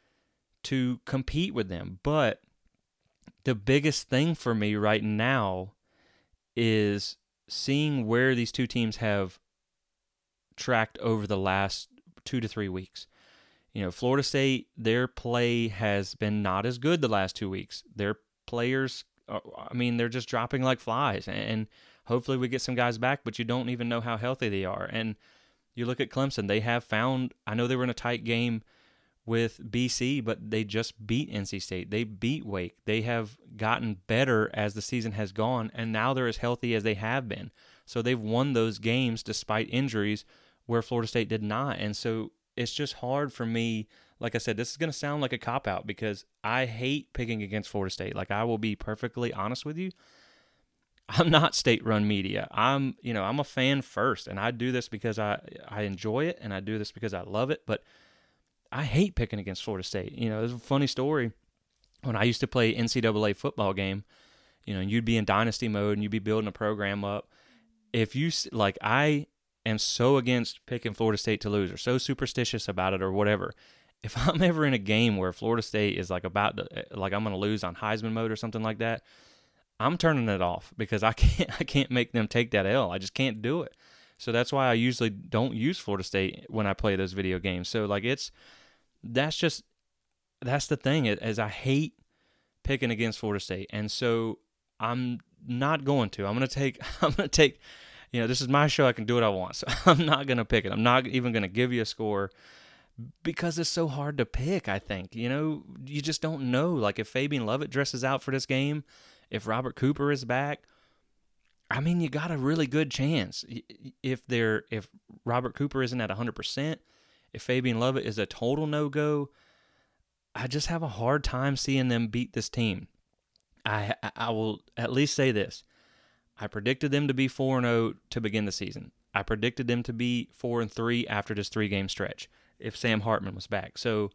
to compete with them. But the biggest thing for me right now is seeing where these two teams have tracked over the last two to three weeks. You know, Florida State, their play has been not as good the last two weeks. Their players, are, I mean, they're just dropping like flies. And hopefully we get some guys back, but you don't even know how healthy they are. And you look at Clemson, they have found, I know they were in a tight game with B C, but they just beat N C State. They beat Wake. They have gotten better as the season has gone, and now they're as healthy as they have been. So they've won those games despite injuries where Florida State did not. And so it's just hard for me. Like I said, this is going to sound like a cop-out because I hate picking against Florida State. Like, I will be perfectly honest with you. I'm not state-run media. I'm, you know, I'm a fan first, and I do this because I, I enjoy it, and I do this because I love it, but I hate picking against Florida State. You know, there's a funny story. When I used to play N C double A football game, you know, you'd be in dynasty mode, and you'd be building a program up. If you, like, I am so against picking Florida State to lose or so superstitious about it or whatever. If I'm ever in a game where Florida State is like about to, like I'm going to lose on Heisman mode or something like that, I'm turning it off because I can't I can't make them take that L. I just can't do it. So that's why I usually don't use Florida State when I play those video games. So like it's that's just that's the thing is I hate picking against Florida State, and so I'm not going to. I'm going to take I'm going to take. You know, this is my show. I can do what I want. So I'm not going to pick it. I'm not even going to give you a score because it's so hard to pick, I think. You know, you just don't know. Like, if Fabian Lovett dresses out for this game, if Robert Cooper is back, I mean, you got a really good chance. If they're if Robert Cooper isn't at one hundred percent, if Fabian Lovett is a total no-go, I just have a hard time seeing them beat this team. I I will at least say this. I predicted them to be four and oh to begin the season. I predicted them to be four and three after this three-game stretch if Sam Hartman was back. So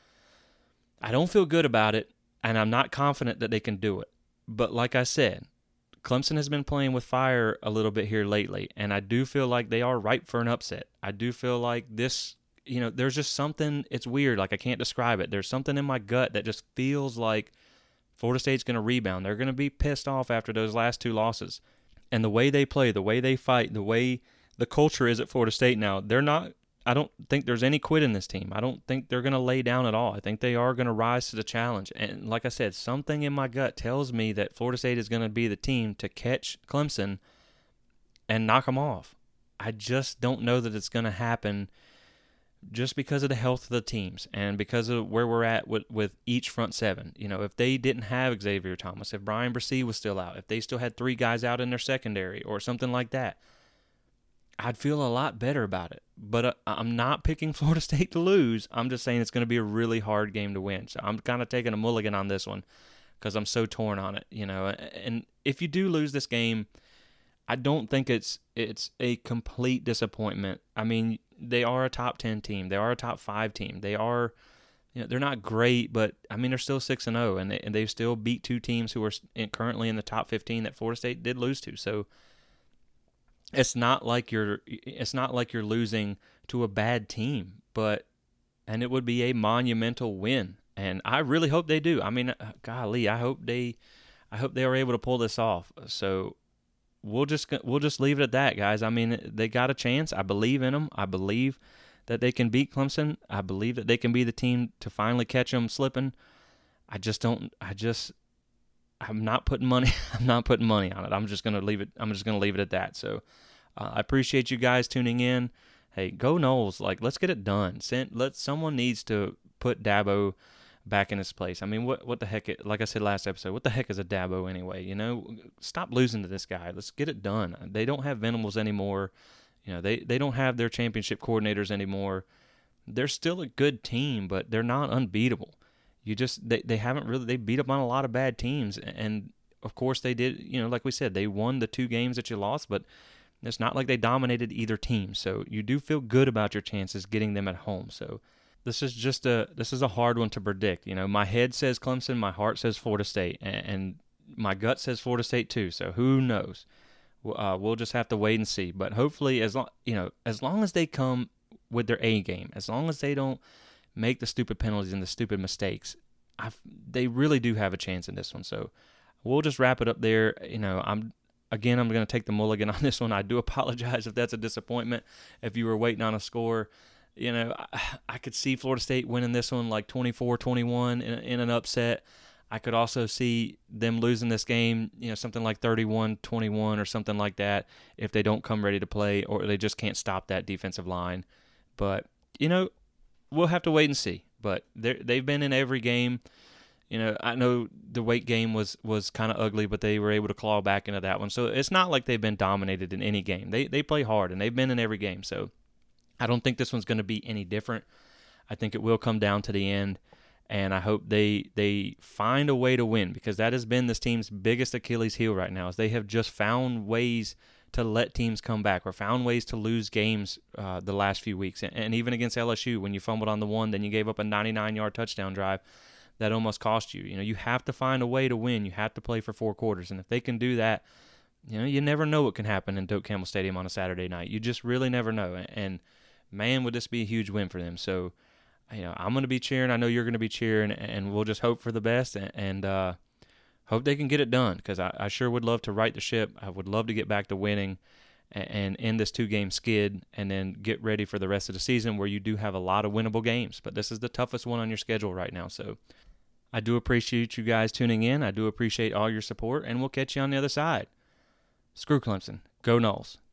I don't feel good about it, and I'm not confident that they can do it. But like I said, Clemson has been playing with fire a little bit here lately, and I do feel like they are ripe for an upset. I do feel like this, you know, there's just something, it's weird, like I can't describe it. There's something in my gut that just feels like Florida State's going to rebound. They're going to be pissed off after those last two losses. And the way they play, the way they fight, the way the culture is at Florida State now, they're not, I don't think there's any quit in this team. I don't think they're going to lay down at all. I think they are going to rise to the challenge. And like I said, something in my gut tells me that Florida State is going to be the team to catch Clemson and knock them off. I just don't know that it's going to happen just because of the health of the teams and because of where we're at with, with each front seven. You know, if they didn't have Xavier Thomas, if Brian Bresee was still out, if they still had three guys out in their secondary or something like that, I'd feel a lot better about it. But uh, I'm not picking Florida State to lose. I'm just saying it's going to be a really hard game to win. So I'm kind of taking a mulligan on this one because I'm so torn on it, you know. And if you do lose this game, I don't think it's it's a complete disappointment. I mean, they are a top ten team. They are a top five team. They are, you know, they're not great, but I mean, they're still six and zero, and they and they've still beat two teams who are in, currently in the top fifteen that Florida State did lose to. So it's not like you're it's not like you're losing to a bad team, but and it would be a monumental win, and I really hope they do. I mean, golly, I hope they I hope they are able to pull this off. So we'll just we'll just leave it at that, guys. I mean, they got a chance. I believe in them. I believe that they can beat Clemson. I believe that they can be the team to finally catch them slipping. I just don't. I just. I'm not putting money. I'm not putting money on it. I'm just gonna leave it. I'm just gonna leave it at that. So uh, I appreciate you guys tuning in. Hey, go Noles! Like, let's get it done. Send. Let someone needs to put Dabo back in his place. I mean, what what the heck? It, like I said last episode, what the heck is a Dabo anyway? You know, stop losing to this guy. Let's get it done. They don't have Venables anymore. You know, they they don't have their championship coordinators anymore. They're still a good team, but they're not unbeatable. You just they, they haven't really they beat up on a lot of bad teams, and of course they did. You know, like we said, they won the two games that you lost, but it's not like they dominated either team. So you do feel good about your chances getting them at home. So this is just a this is a hard one to predict. You know, my head says Clemson, my heart says Florida State, and, and my gut says Florida State too. So who knows? Uh, we'll just have to wait and see. But hopefully, as long you know, as long as they come with their A game, as long as they don't make the stupid penalties and the stupid mistakes, I've, they really do have a chance in this one. So we'll just wrap it up there. You know, I'm again, I'm going to take the mulligan on this one. I do apologize if that's a disappointment. If you were waiting on a score, you know, I, I could see Florida State winning this one like twenty-four twenty-one in, in an upset. I could also see them losing this game, you know, something like thirty-one twenty-one or something like that if they don't come ready to play or they just can't stop that defensive line. But, you know, we'll have to wait and see. But they've been in every game. You know, I know the Wake game was, was kind of ugly, but they were able to claw back into that one. So it's not like they've been dominated in any game. They they play hard, and they've been in every game. So I don't think this one's going to be any different. I think it will come down to the end, and I hope they they find a way to win, because that has been this team's biggest Achilles heel right now, is they have just found ways to let teams come back or found ways to lose games uh, the last few weeks. And, and even against L S U, when you fumbled on the one, then you gave up a ninety-nine-yard touchdown drive that almost cost you. You know, you have to find a way to win. You have to play for four quarters. And if they can do that, you know, you never know what can happen in Doak Campbell Stadium on a Saturday night. You just really never know. And, man, would this be a huge win for them. So, you know, I'm going to be cheering. I know you're going to be cheering, and we'll just hope for the best and, and uh, hope they can get it done, because I, I sure would love to right the ship. I would love to get back to winning and, and end this two-game skid and then get ready for the rest of the season, where you do have a lot of winnable games. But this is the toughest one on your schedule right now. So I do appreciate you guys tuning in. I do appreciate all your support, and we'll catch you on the other side. Screw Clemson. Go Noles.